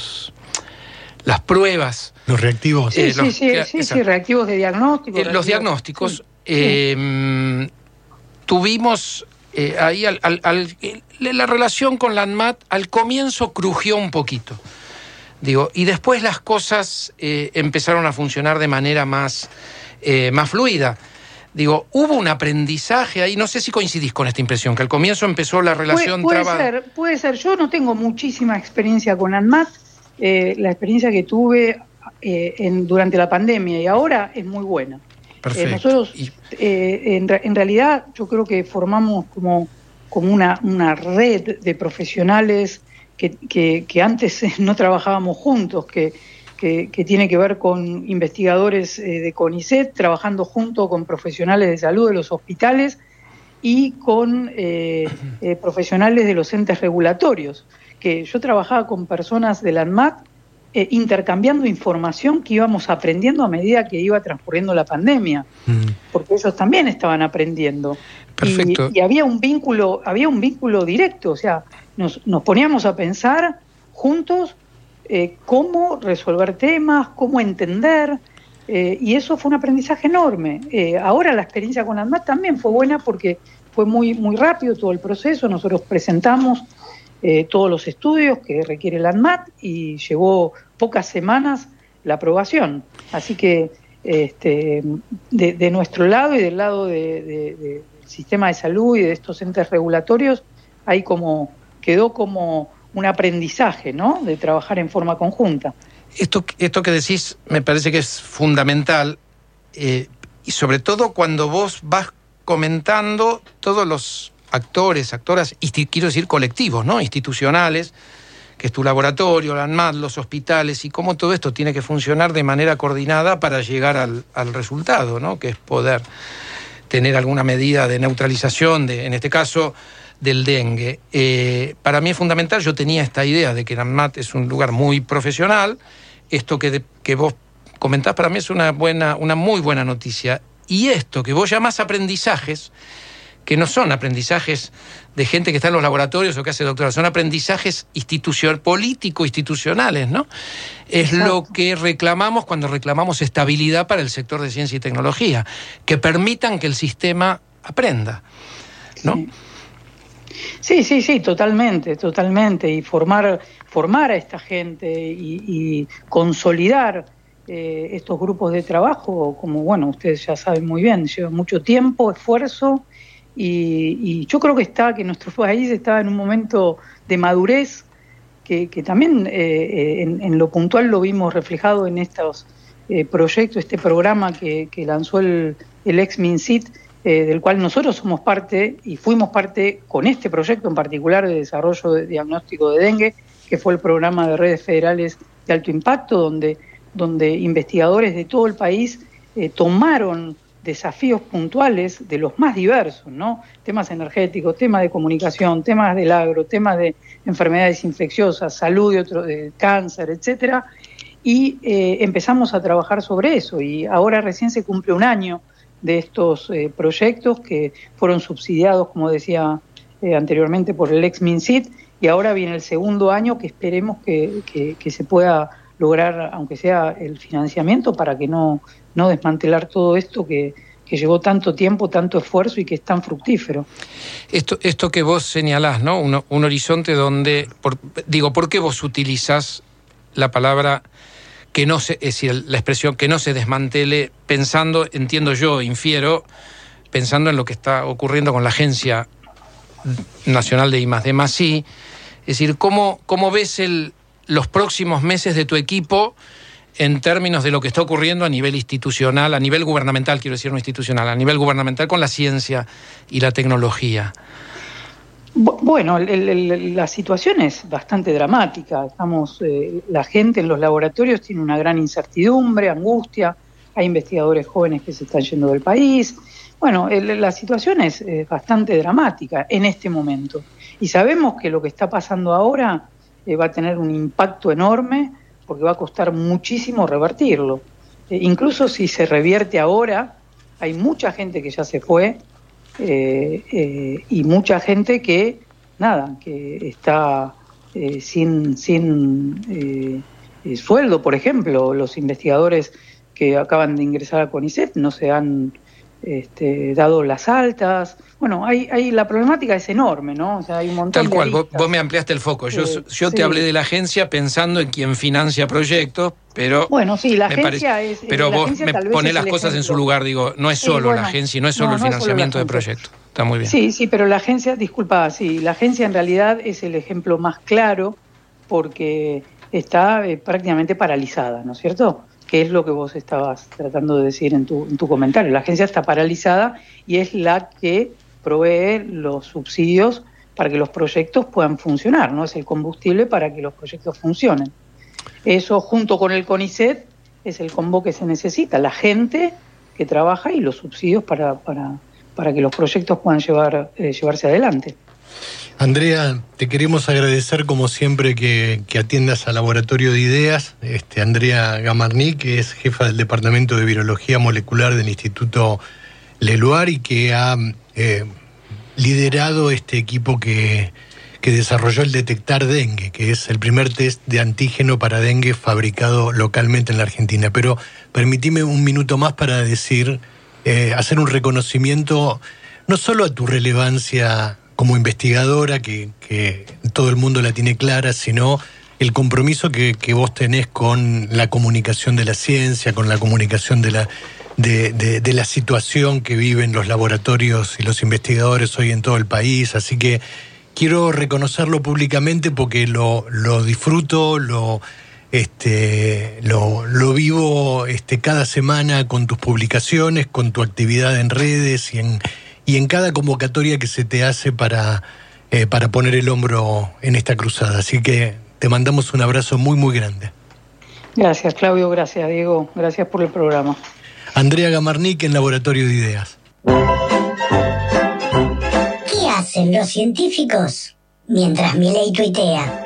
Las pruebas. Los reactivos. Sí, reactivos de diagnóstico. Los diagnósticos. Sí. Tuvimos ahí la relación con la ANMAT al comienzo crujió un poquito. Y después las cosas empezaron a funcionar de manera más fluida. Hubo un aprendizaje ahí, no sé si coincidís con esta impresión, que al comienzo empezó la relación trabada. Puede ser. Yo no tengo muchísima experiencia con ANMAT. La experiencia que tuve durante la pandemia y ahora es muy buena. Perfecto. Nosotros, en realidad, yo creo que formamos como una red de profesionales que antes no trabajábamos juntos, que tiene que ver con investigadores de CONICET, trabajando junto con profesionales de salud de los hospitales y con profesionales de los entes regulatorios. Que yo trabajaba con personas de la ANMAT intercambiando información que íbamos aprendiendo a medida que iba transcurriendo la pandemia, porque ellos también estaban aprendiendo. Perfecto. Y había un vínculo directo, o sea, nos poníamos a pensar juntos cómo resolver temas, cómo entender, y eso fue un aprendizaje enorme. Ahora la experiencia con la ANMAT también fue buena porque fue muy, muy rápido todo el proceso. Nosotros presentamos todos los estudios que requiere la ANMAT y llevó pocas semanas la aprobación. Así que de nuestro lado y del lado del sistema de salud y de estos entes regulatorios, quedó como un aprendizaje, ¿no?, de trabajar en forma conjunta. Esto que decís me parece que es fundamental, y sobre todo cuando vos vas comentando todos los actores, actoras, quiero decir colectivos, ¿no?, institucionales, que es tu laboratorio, la ANMAT, los hospitales, y cómo todo esto tiene que funcionar de manera coordinada para llegar al resultado, ¿no?, que es poder tener alguna medida de neutralización, en este caso, del dengue. Para mí es fundamental. Yo tenía esta idea de que la ANMAT es un lugar muy profesional. Esto que vos comentás para mí es una muy buena noticia. Y esto que vos llamás aprendizajes, que no son aprendizajes de gente que está en los laboratorios o que hace doctorado, son aprendizajes político-institucionales, ¿no? Es lo que reclamamos cuando reclamamos estabilidad para el sector de ciencia y tecnología, que permitan que el sistema aprenda, ¿no? Sí, totalmente. Y formar a esta gente y consolidar estos grupos de trabajo, como ustedes ya saben muy bien, lleva mucho tiempo, esfuerzo, y yo creo que nuestro país está en un momento de madurez que también en lo puntual lo vimos reflejado en estos proyectos, este programa que lanzó el ex MinSit, del cual nosotros somos parte y fuimos parte con este proyecto en particular de desarrollo de diagnóstico de dengue, que fue el programa de redes federales de alto impacto, donde investigadores de todo el país tomaron desafíos puntuales de los más diversos, ¿no? Temas energéticos, temas de comunicación, temas del agro, temas de enfermedades infecciosas, salud de cáncer, etcétera, y empezamos a trabajar sobre eso, y ahora recién se cumple un año de estos proyectos que fueron subsidiados, como decía anteriormente, por el ex MinSit, y ahora viene el segundo año que esperemos que se pueda lograr, aunque sea el financiamiento, para que no desmantelar todo esto que llevó tanto tiempo, tanto esfuerzo y que es tan fructífero. Esto que vos señalás, ¿no? Un horizonte donde, ¿por qué vos utilizás la palabra que no se, es decir, la expresión que no se desmantele, pensando, entiendo yo, infiero, pensando en lo que está ocurriendo con la Agencia Nacional de I+D+I. Es decir, ¿cómo ves los próximos meses de tu equipo en términos de lo que está ocurriendo a nivel institucional, a nivel gubernamental, quiero decir, no institucional, a nivel gubernamental con la ciencia y la tecnología? Bueno, la situación es bastante dramática. La gente en los laboratorios tiene una gran incertidumbre, angustia, hay investigadores jóvenes que se están yendo del país. Bueno, la situación es bastante dramática en este momento. Y sabemos que lo que está pasando ahora va a tener un impacto enorme porque va a costar muchísimo revertirlo. Incluso si se revierte ahora, hay mucha gente que ya se fue y mucha gente que está sin sueldo. Por ejemplo, los investigadores que acaban de ingresar a CONICET no se han dado las altas. Bueno, la problemática es enorme, ¿no? O sea, hay un montón Tal cual, de vos me ampliaste el foco. Yo sí. te hablé de la agencia pensando en quien financia proyectos, pero... Bueno, sí, la agencia es... Pero vos me ponés las cosas en su lugar, digo, no es solo la agencia, no es solo el financiamiento de proyectos. Está muy bien. Sí, pero la agencia, la agencia en realidad es el ejemplo más claro porque está prácticamente paralizada, ¿no es cierto? Que es lo que vos estabas tratando de decir en tu comentario. La agencia está paralizada y es la que provee los subsidios para que los proyectos puedan funcionar, ¿no? Es el combustible para que los proyectos funcionen. Eso, junto con el CONICET, es el combo que se necesita, la gente que trabaja y los subsidios para que los proyectos puedan llevarse adelante. Andrea, te queremos agradecer como siempre que atiendas al Laboratorio de Ideas. Andrea Gamarní, que es jefa del Departamento de Virología Molecular del Instituto Leluar y que ha liderado este equipo que desarrolló el Detectar Dengue, que es el primer test de antígeno para dengue fabricado localmente en la Argentina. Pero permitime un minuto más para hacer un reconocimiento no solo a tu relevancia como investigadora, que todo el mundo la tiene clara, sino el compromiso que vos tenés con la comunicación de la ciencia, con la comunicación de la situación que viven los laboratorios y los investigadores hoy en todo el país. Así que quiero reconocerlo públicamente porque lo disfruto, lo vivo cada semana con tus publicaciones, con tu actividad en redes y en cada convocatoria que se te hace para poner el hombro en esta cruzada. Así que te mandamos un abrazo muy, muy grande. Gracias, Claudio. Gracias, Diego. Gracias por el programa. Andrea Gamarní, en Laboratorio de Ideas. ¿Qué hacen los científicos mientras Milei tuitea?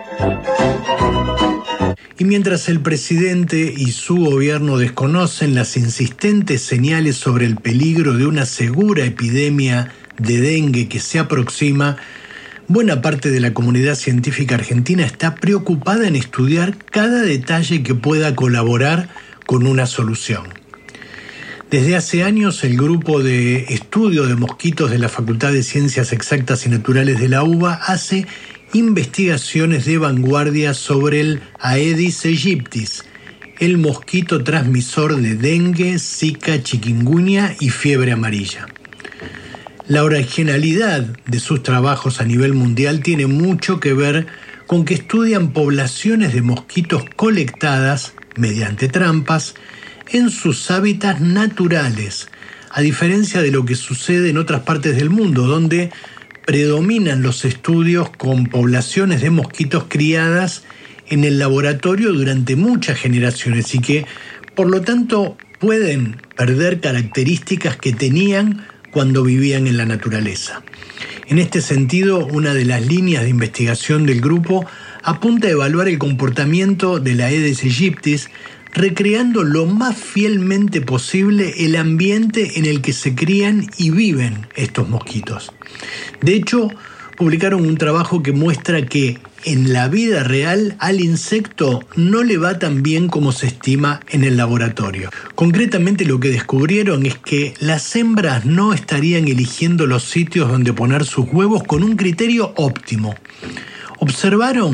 Y mientras el presidente y su gobierno desconocen las insistentes señales sobre el peligro de una segura epidemia de dengue que se aproxima, buena parte de la comunidad científica argentina está preocupada en estudiar cada detalle que pueda colaborar con una solución. Desde hace años, el grupo de estudio de mosquitos de la Facultad de Ciencias Exactas y Naturales de la UBA hace investigaciones de vanguardia sobre el Aedes aegyptis, el mosquito transmisor de dengue, zika, chikungunya y fiebre amarilla. La originalidad de sus trabajos a nivel mundial tiene mucho que ver con que estudian poblaciones de mosquitos colectadas mediante trampas en sus hábitats naturales, a diferencia de lo que sucede en otras partes del mundo, donde predominan los estudios con poblaciones de mosquitos criadas en el laboratorio durante muchas generaciones y que, por lo tanto, pueden perder características que tenían cuando vivían en la naturaleza. En este sentido, una de las líneas de investigación del grupo apunta a evaluar el comportamiento de la Aedes aegyptis, recreando lo más fielmente posible el ambiente en el que se crían y viven estos mosquitos. De hecho, publicaron un trabajo que muestra que en la vida real al insecto no le va tan bien como se estima en el laboratorio. Concretamente, lo que descubrieron es que las hembras no estarían eligiendo los sitios donde poner sus huevos con un criterio óptimo. Observaron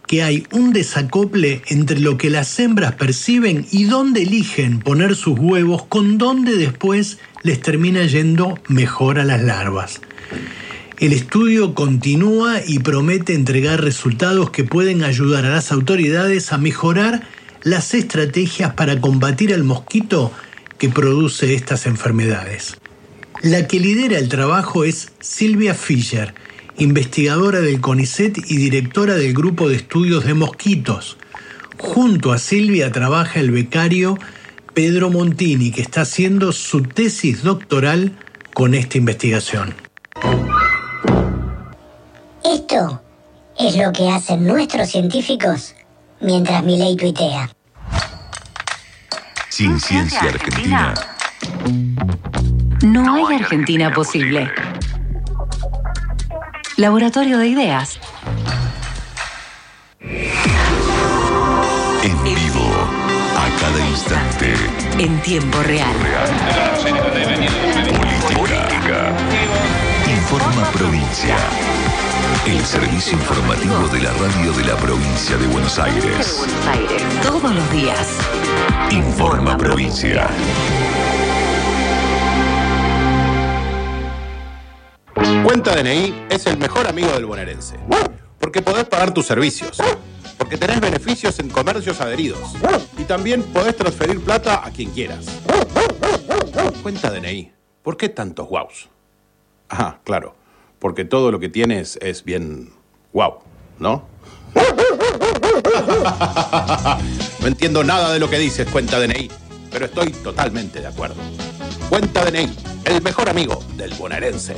que hay un desacople entre lo que las hembras perciben y dónde eligen poner sus huevos, con dónde después les termina yendo mejor a las larvas. El estudio continúa y promete entregar resultados que pueden ayudar a las autoridades a mejorar las estrategias para combatir al mosquito que produce estas enfermedades. La que lidera el trabajo es Silvia Fischer, investigadora del CONICET y directora del Grupo de Estudios de Mosquitos. Junto a Silvia trabaja el becario Pedro Montini, que está haciendo su tesis doctoral con esta investigación. Esto es lo que hacen nuestros científicos mientras Milei tuitea. Sin ciencia argentina. No hay Argentina posible. Laboratorio de Ideas. En vivo, a cada instante. En tiempo real. Política. Informa Provincia. El servicio informativo de la radio de la provincia de Buenos Aires. Todos los días. Informa Provincia. Cuenta DNI es el mejor amigo del bonaerense. Porque podés pagar tus servicios. Porque tenés beneficios en comercios adheridos. Y también podés transferir plata a quien quieras. Cuenta DNI. ¿Por qué tantos guaus? Ah, claro. Porque todo lo que tienes es bien guau, ¿no? No entiendo nada de lo que dices, Cuenta DNI. Pero estoy totalmente de acuerdo. Cuenta DNI, el mejor amigo del bonaerense.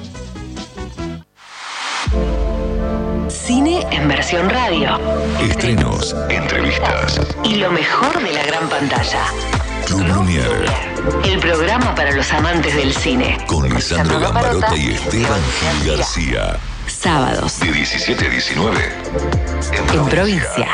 Cine en versión radio. Estrenos, entrevistas. Y lo mejor de la gran pantalla. Club Lumière. El programa para los amantes del cine. Con Lisandro Gambarota y Esteban Gil García. Sábados. De 17 a 19. En provincia.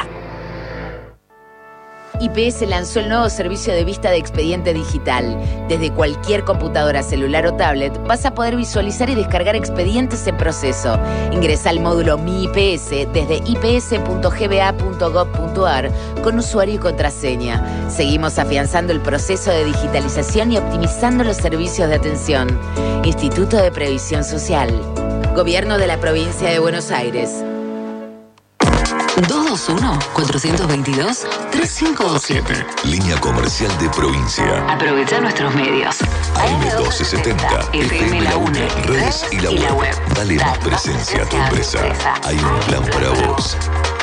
IPS lanzó el nuevo servicio de vista de expediente digital. Desde cualquier computadora, celular o tablet vas a poder visualizar y descargar expedientes en proceso. Ingresa al módulo Mi IPS desde ips.gba.gov.ar con usuario y contraseña. Seguimos afianzando el proceso de digitalización y optimizando los servicios de atención. Instituto de Previsión Social. Gobierno de la Provincia de Buenos Aires. 221-422-3527. Línea comercial de provincia. Aprovecha nuestros medios. AM1270, FM La UNE, redes y la web. Dale más presencia a tu empresa. Hay un plan para vos.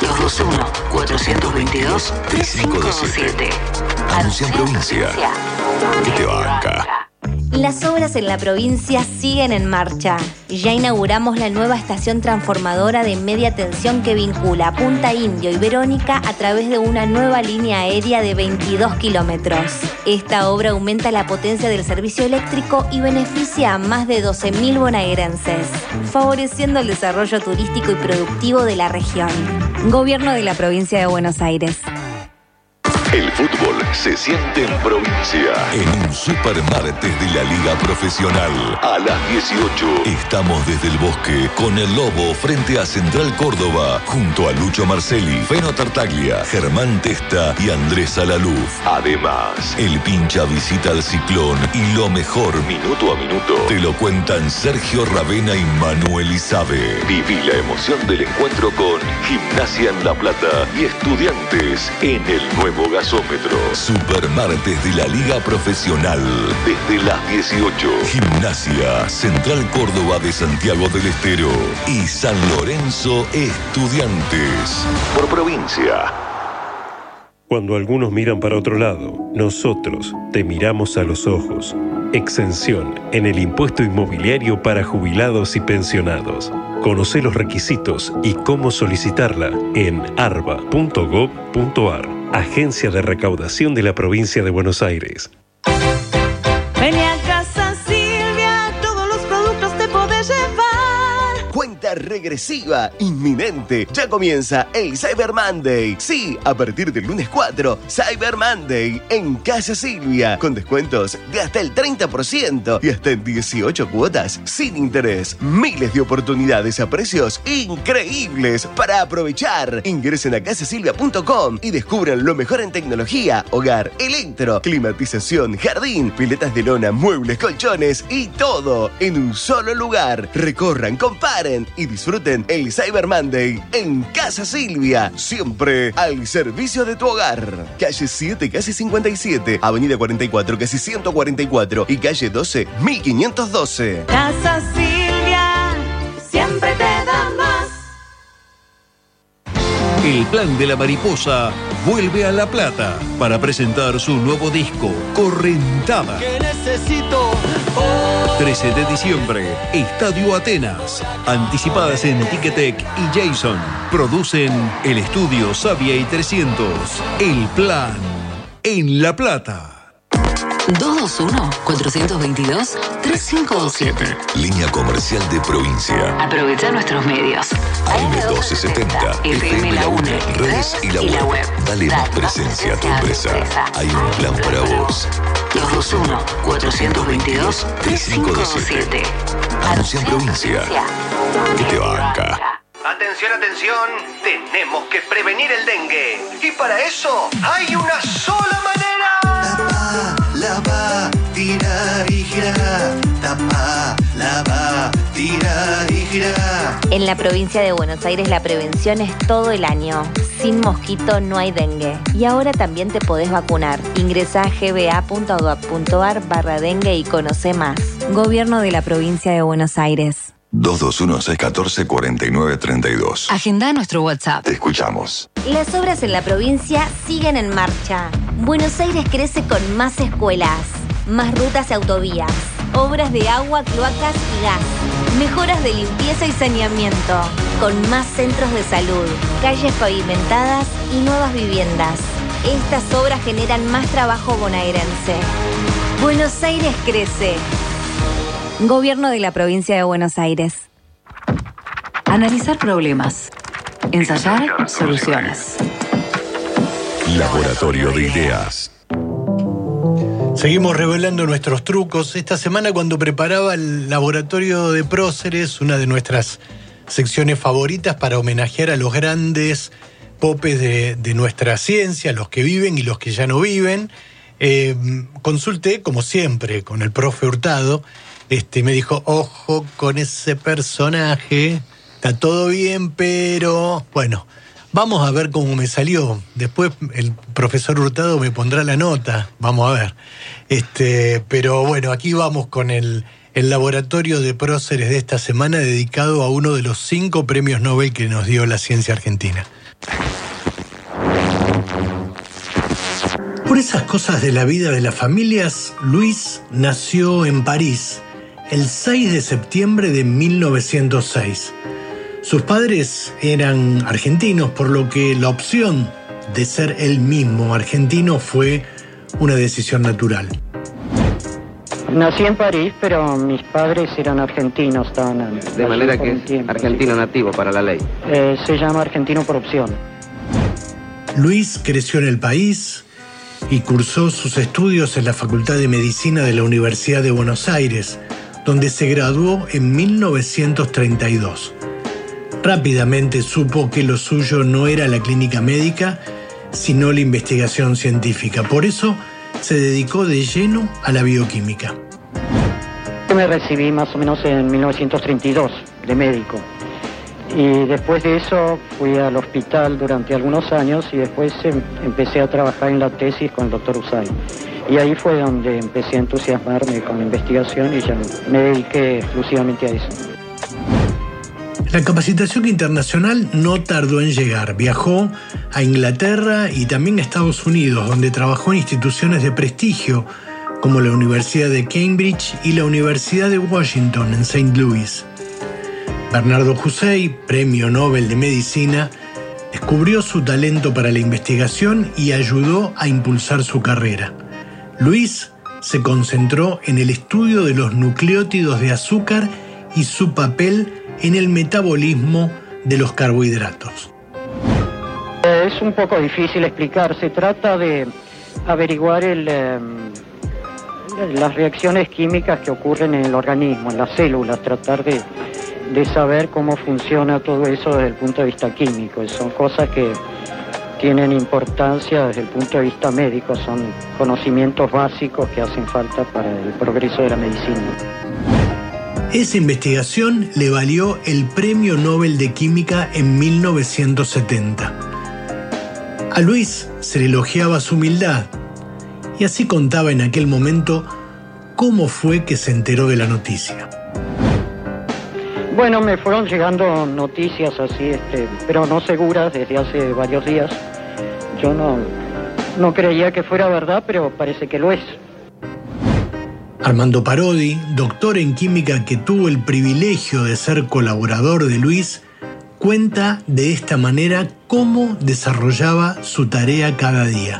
221-422-3527. Anuncia en provincia. Que te banca. Las obras en la provincia siguen en marcha. Ya inauguramos la nueva estación transformadora de media tensión que vincula Punta Indio y Verónica a través de una nueva línea aérea de 22 kilómetros. Esta obra aumenta la potencia del servicio eléctrico y beneficia a más de 12.000 bonaerenses, favoreciendo el desarrollo turístico y productivo de la región. Gobierno de la Provincia de Buenos Aires. El fútbol se siente en provincia. En un super martes de la Liga Profesional. A las 18 estamos desde el Bosque con el Lobo frente a Central Córdoba. Junto a Lucho Marcelli, Feno Tartaglia, Germán Testa y Andrés Alaluf. Además, el Pincha visita al Ciclón y lo mejor minuto a minuto te lo cuentan Sergio Ravena y Manuel Izabe. Viví la emoción del encuentro con Gimnasia en La Plata y Estudiantes en el nuevo gasómetro. Super martes de la Liga Profesional. Desde las 18. Gimnasia, Central Córdoba de Santiago del Estero y San Lorenzo Estudiantes. Por provincia. Cuando algunos miran para otro lado, nosotros te miramos a los ojos. Exención en el impuesto inmobiliario para jubilados y pensionados. Conoce los requisitos y cómo solicitarla en arba.gov.ar. Agencia de Recaudación de la Provincia de Buenos Aires. Ven a casa Silvia, todos los productos te podés llevar. Cuenta regresiva, inminente. Ya comienza el Cyber Monday. Sí, a partir del lunes 4, Cyber Monday en Casa Silvia, con descuentos de hasta el 30% y hasta en 18 cuotas sin interés. Miles de oportunidades a precios increíbles para aprovechar. Ingresen a casasilvia.com y descubran lo mejor en tecnología, hogar, electro, climatización, jardín, piletas de lona, muebles, colchones y todo en un solo lugar. Recorran, comparen y disfruten el Cyber Monday en Casa Silvia, siempre al servicio de tu hogar. Calle 7, casi 57, Avenida 44, casi 144 y calle 12, 1512. Casa Silvia, siempre te da más. El Plan de la Mariposa vuelve a La Plata para presentar su nuevo disco, Correntada. Que necesito 13 de diciembre, Estadio Atenas. Anticipadas en Ticketek y Jason. Producen el estudio Savia y 300. El Plan en La Plata. 221-422-3527. Línea comercial de provincia. Aprovecha nuestros medios. AM1270, FM La UNE, redes y la web. Dale más presencia a tu empresa. Hay un plan para vos. 221-422-3527. Anuncia en provincia. Que te banca. Atención, atención, tenemos que prevenir el dengue. Y para eso hay una sola manera. Tapa, lava, tira y gira. Tapa, lava, tira y gira. En la provincia de Buenos Aires la prevención es todo el año. Sin mosquito no hay dengue. Y ahora también te podés vacunar. Ingresá a gba.gov.ar/dengue y conocé más. Gobierno de la provincia de Buenos Aires. 221-614-4932. Agenda nuestro WhatsApp. Te escuchamos. Las obras en la provincia siguen en marcha. Buenos Aires crece con más escuelas, más rutas y autovías, obras de agua, cloacas y gas, mejoras de limpieza y saneamiento, con más centros de salud, calles pavimentadas y nuevas viviendas. Estas obras generan más trabajo bonaerense. Buenos Aires crece. Gobierno de la provincia de Buenos Aires. Analizar problemas. Ensayar soluciones. Laboratorio de Ideas. Seguimos revelando nuestros trucos. Esta semana, cuando preparaba el laboratorio de próceres, una de nuestras secciones favoritas para homenajear a los grandes popes de nuestra ciencia, los que viven y los que ya no viven, consulté, como siempre, con el profe Hurtado. Me dijo, ojo con ese personaje, está todo bien, pero bueno, vamos a ver cómo me salió. Después el profesor Hurtado me pondrá la nota, vamos a ver. Pero bueno, aquí vamos con el laboratorio de próceres de esta semana, dedicado a uno de los 5 premios Nobel que nos dio la ciencia argentina. Por esas cosas de la vida de las familias, Luis nació en París el 6 de septiembre de 1906. Sus padres eran argentinos, por lo que la opción de ser él mismo argentino fue una decisión natural. Nací en París, pero mis padres eran argentinos. De manera que es argentino nativo para la ley. Se llama argentino por opción. Luis creció en el país y cursó sus estudios en la Facultad de Medicina de la Universidad de Buenos Aires, donde se graduó en 1932. Rápidamente supo que lo suyo no era la clínica médica, sino la investigación científica. Por eso se dedicó de lleno a la bioquímica. Me recibí más o menos en 1932 de médico. Y después de eso fui al hospital durante algunos años y después empecé a trabajar en la tesis con el doctor Usay. Y ahí fue donde empecé a entusiasmarme con la investigación y ya me dediqué exclusivamente a eso. La capacitación internacional no tardó en llegar. Viajó a Inglaterra y también a Estados Unidos, donde trabajó en instituciones de prestigio como la Universidad de Cambridge y la Universidad de Washington en St. Louis. Bernardo Hussey, Premio Nobel de Medicina, descubrió su talento para la investigación y ayudó a impulsar su carrera. Luis se concentró en el estudio de los nucleótidos de azúcar y su papel en el metabolismo de los carbohidratos. Es un poco difícil explicar. Se trata de averiguar las reacciones químicas que ocurren en el organismo, en las células, tratar de saber cómo funciona todo eso desde el punto de vista químico. Son cosas que tienen importancia desde el punto de vista médico, son conocimientos básicos que hacen falta para el progreso de la medicina. Esa investigación le valió el Premio Nobel de Química en 1970. A Luis se le elogiaba su humildad, y así contaba en aquel momento cómo fue que se enteró de la noticia. Bueno, me fueron llegando noticias así, pero no seguras desde hace varios días. Yo no creía que fuera verdad, pero parece que lo es. Armando Parodi, doctor en química que tuvo el privilegio de ser colaborador de Luis, cuenta de esta manera cómo desarrollaba su tarea cada día.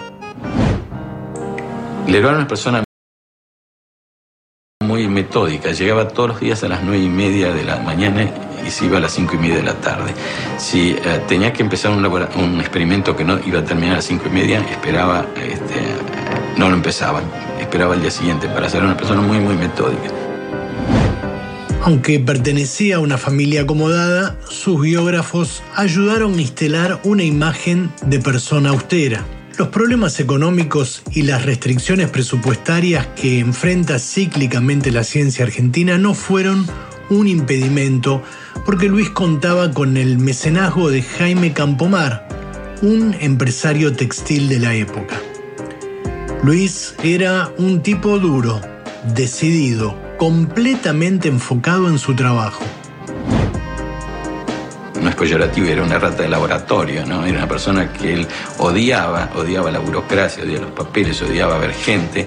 Leroy era una persona muy metódica, llegaba todos los días a las 9:30 de la mañana y se iba a las 5:30 de la tarde. Si tenía que empezar un experimento que no iba a terminar a las 5:30, esperaba, no lo empezaba, esperaba el día siguiente para ser una persona muy, muy metódica. Aunque pertenecía a una familia acomodada, sus biógrafos ayudaron a instalar una imagen de persona austera. Los problemas económicos y las restricciones presupuestarias que enfrenta cíclicamente la ciencia argentina no fueron un impedimento, porque Luis contaba con el mecenazgo de Jaime Campomar, un empresario textil de la época. Luis era un tipo duro, decidido, completamente enfocado en su trabajo. No es peyorativo, era una rata de laboratorio, ¿no? Era una persona que él odiaba la burocracia, odiaba los papeles, odiaba ver gente.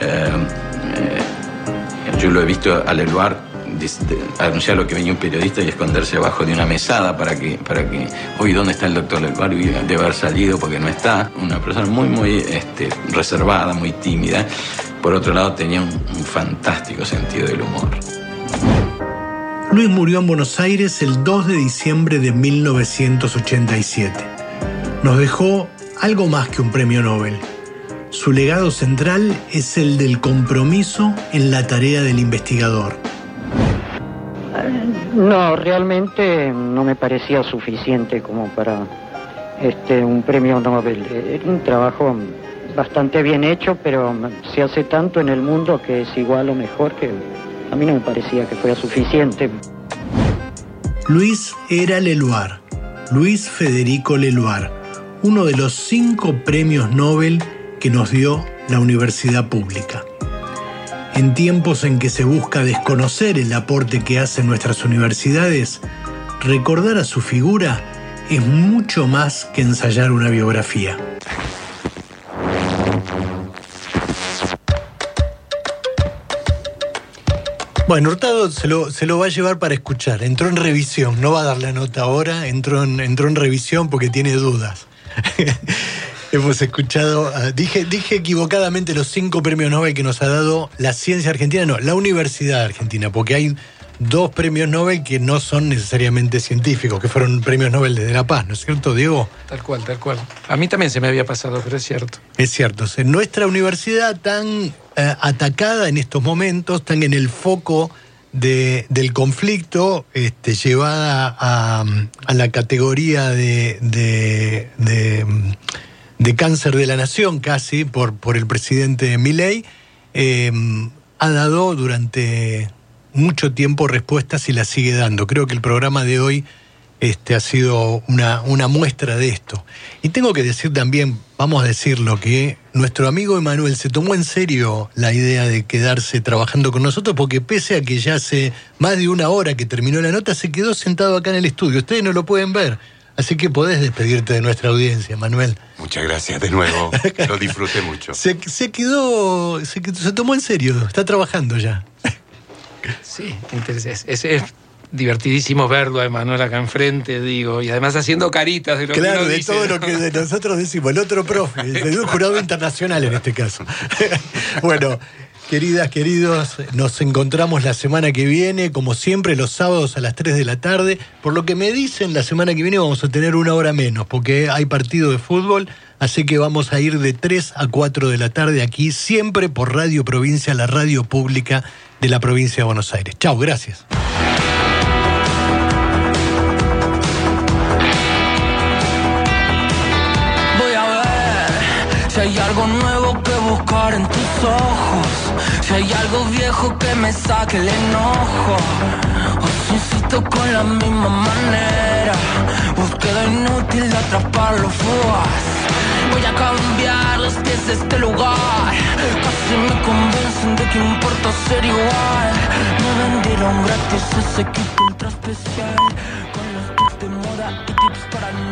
Yo lo he visto a Leloir anunciar lo que venía un periodista y esconderse abajo de una mesada para que oye, ¿dónde está el doctor Leloir? Y debe haber salido porque no está. Una persona muy, muy reservada, muy tímida. Por otro lado, tenía un fantástico sentido del humor. Luis murió en Buenos Aires el 2 de diciembre de 1987. Nos dejó algo más que un premio Nobel. Su legado central es el del compromiso en la tarea del investigador. No, realmente no me parecía suficiente como para un premio Nobel. Era un trabajo bastante bien hecho, pero se hace tanto en el mundo que es igual o mejor que a mí no me parecía que fuera suficiente. Luis era Leloir, Luis Federico Leloir, uno de los 5 premios Nobel que nos dio la universidad pública. En tiempos en que se busca desconocer el aporte que hacen nuestras universidades, recordar a su figura es mucho más que ensayar una biografía. Bueno, Hurtado se lo va a llevar para escuchar. Entró en revisión, no va a dar la nota ahora, entró en revisión porque tiene dudas. Hemos escuchado, dije equivocadamente los 5 premios Nobel que nos ha dado la ciencia argentina, no, la Universidad Argentina, porque hay 2 premios Nobel que no son necesariamente científicos, que fueron premios Nobel de la Paz, ¿no es cierto, Diego? Tal cual. A mí también se me había pasado, pero es cierto. Es cierto. Nuestra universidad tan atacada en estos momentos, tan en el foco del conflicto, llevada a la categoría de cáncer de la nación casi por el presidente Milei, ha dado durante mucho tiempo respuestas y las sigue dando. Creo que el programa de hoy ha sido una muestra de esto. Y tengo que decir también, vamos a decirlo, que nuestro amigo Emanuel se tomó en serio la idea de quedarse trabajando con nosotros, porque pese a que ya hace más de 1 hora que terminó la nota, se quedó sentado acá en el estudio. Ustedes no lo pueden ver, así que podés despedirte de nuestra audiencia, Manuel. Muchas gracias de nuevo, lo disfruté mucho. Se tomó en serio, está trabajando ya. Sí, es divertidísimo verlo a Emanuel acá enfrente, digo, y además haciendo caritas de lo que uno dice. Claro, de todo lo que nosotros decimos. El otro profe, el jurado internacional en este caso. Bueno, Queridas, queridos, nos encontramos la semana que viene, como siempre, los sábados a las 3 de la tarde. Por lo que me dicen, la semana que viene vamos a tener 1 hora menos, porque hay partido de fútbol, así que vamos a ir de 3 a 4 de la tarde aquí, siempre por Radio Provincia, la radio pública de la provincia de Buenos Aires. Chau, gracias. Si hay algo nuevo que buscar en tus ojos, si hay algo viejo que me saque el enojo, o si insisto con la misma manera, búsqueda inútil de atrapar lo fugaz. Voy a cambiar los pies de este lugar, casi me convencen de que importa ser igual. Me vendieron gratis ese equipo ultra especial, con los tips de moda y tips para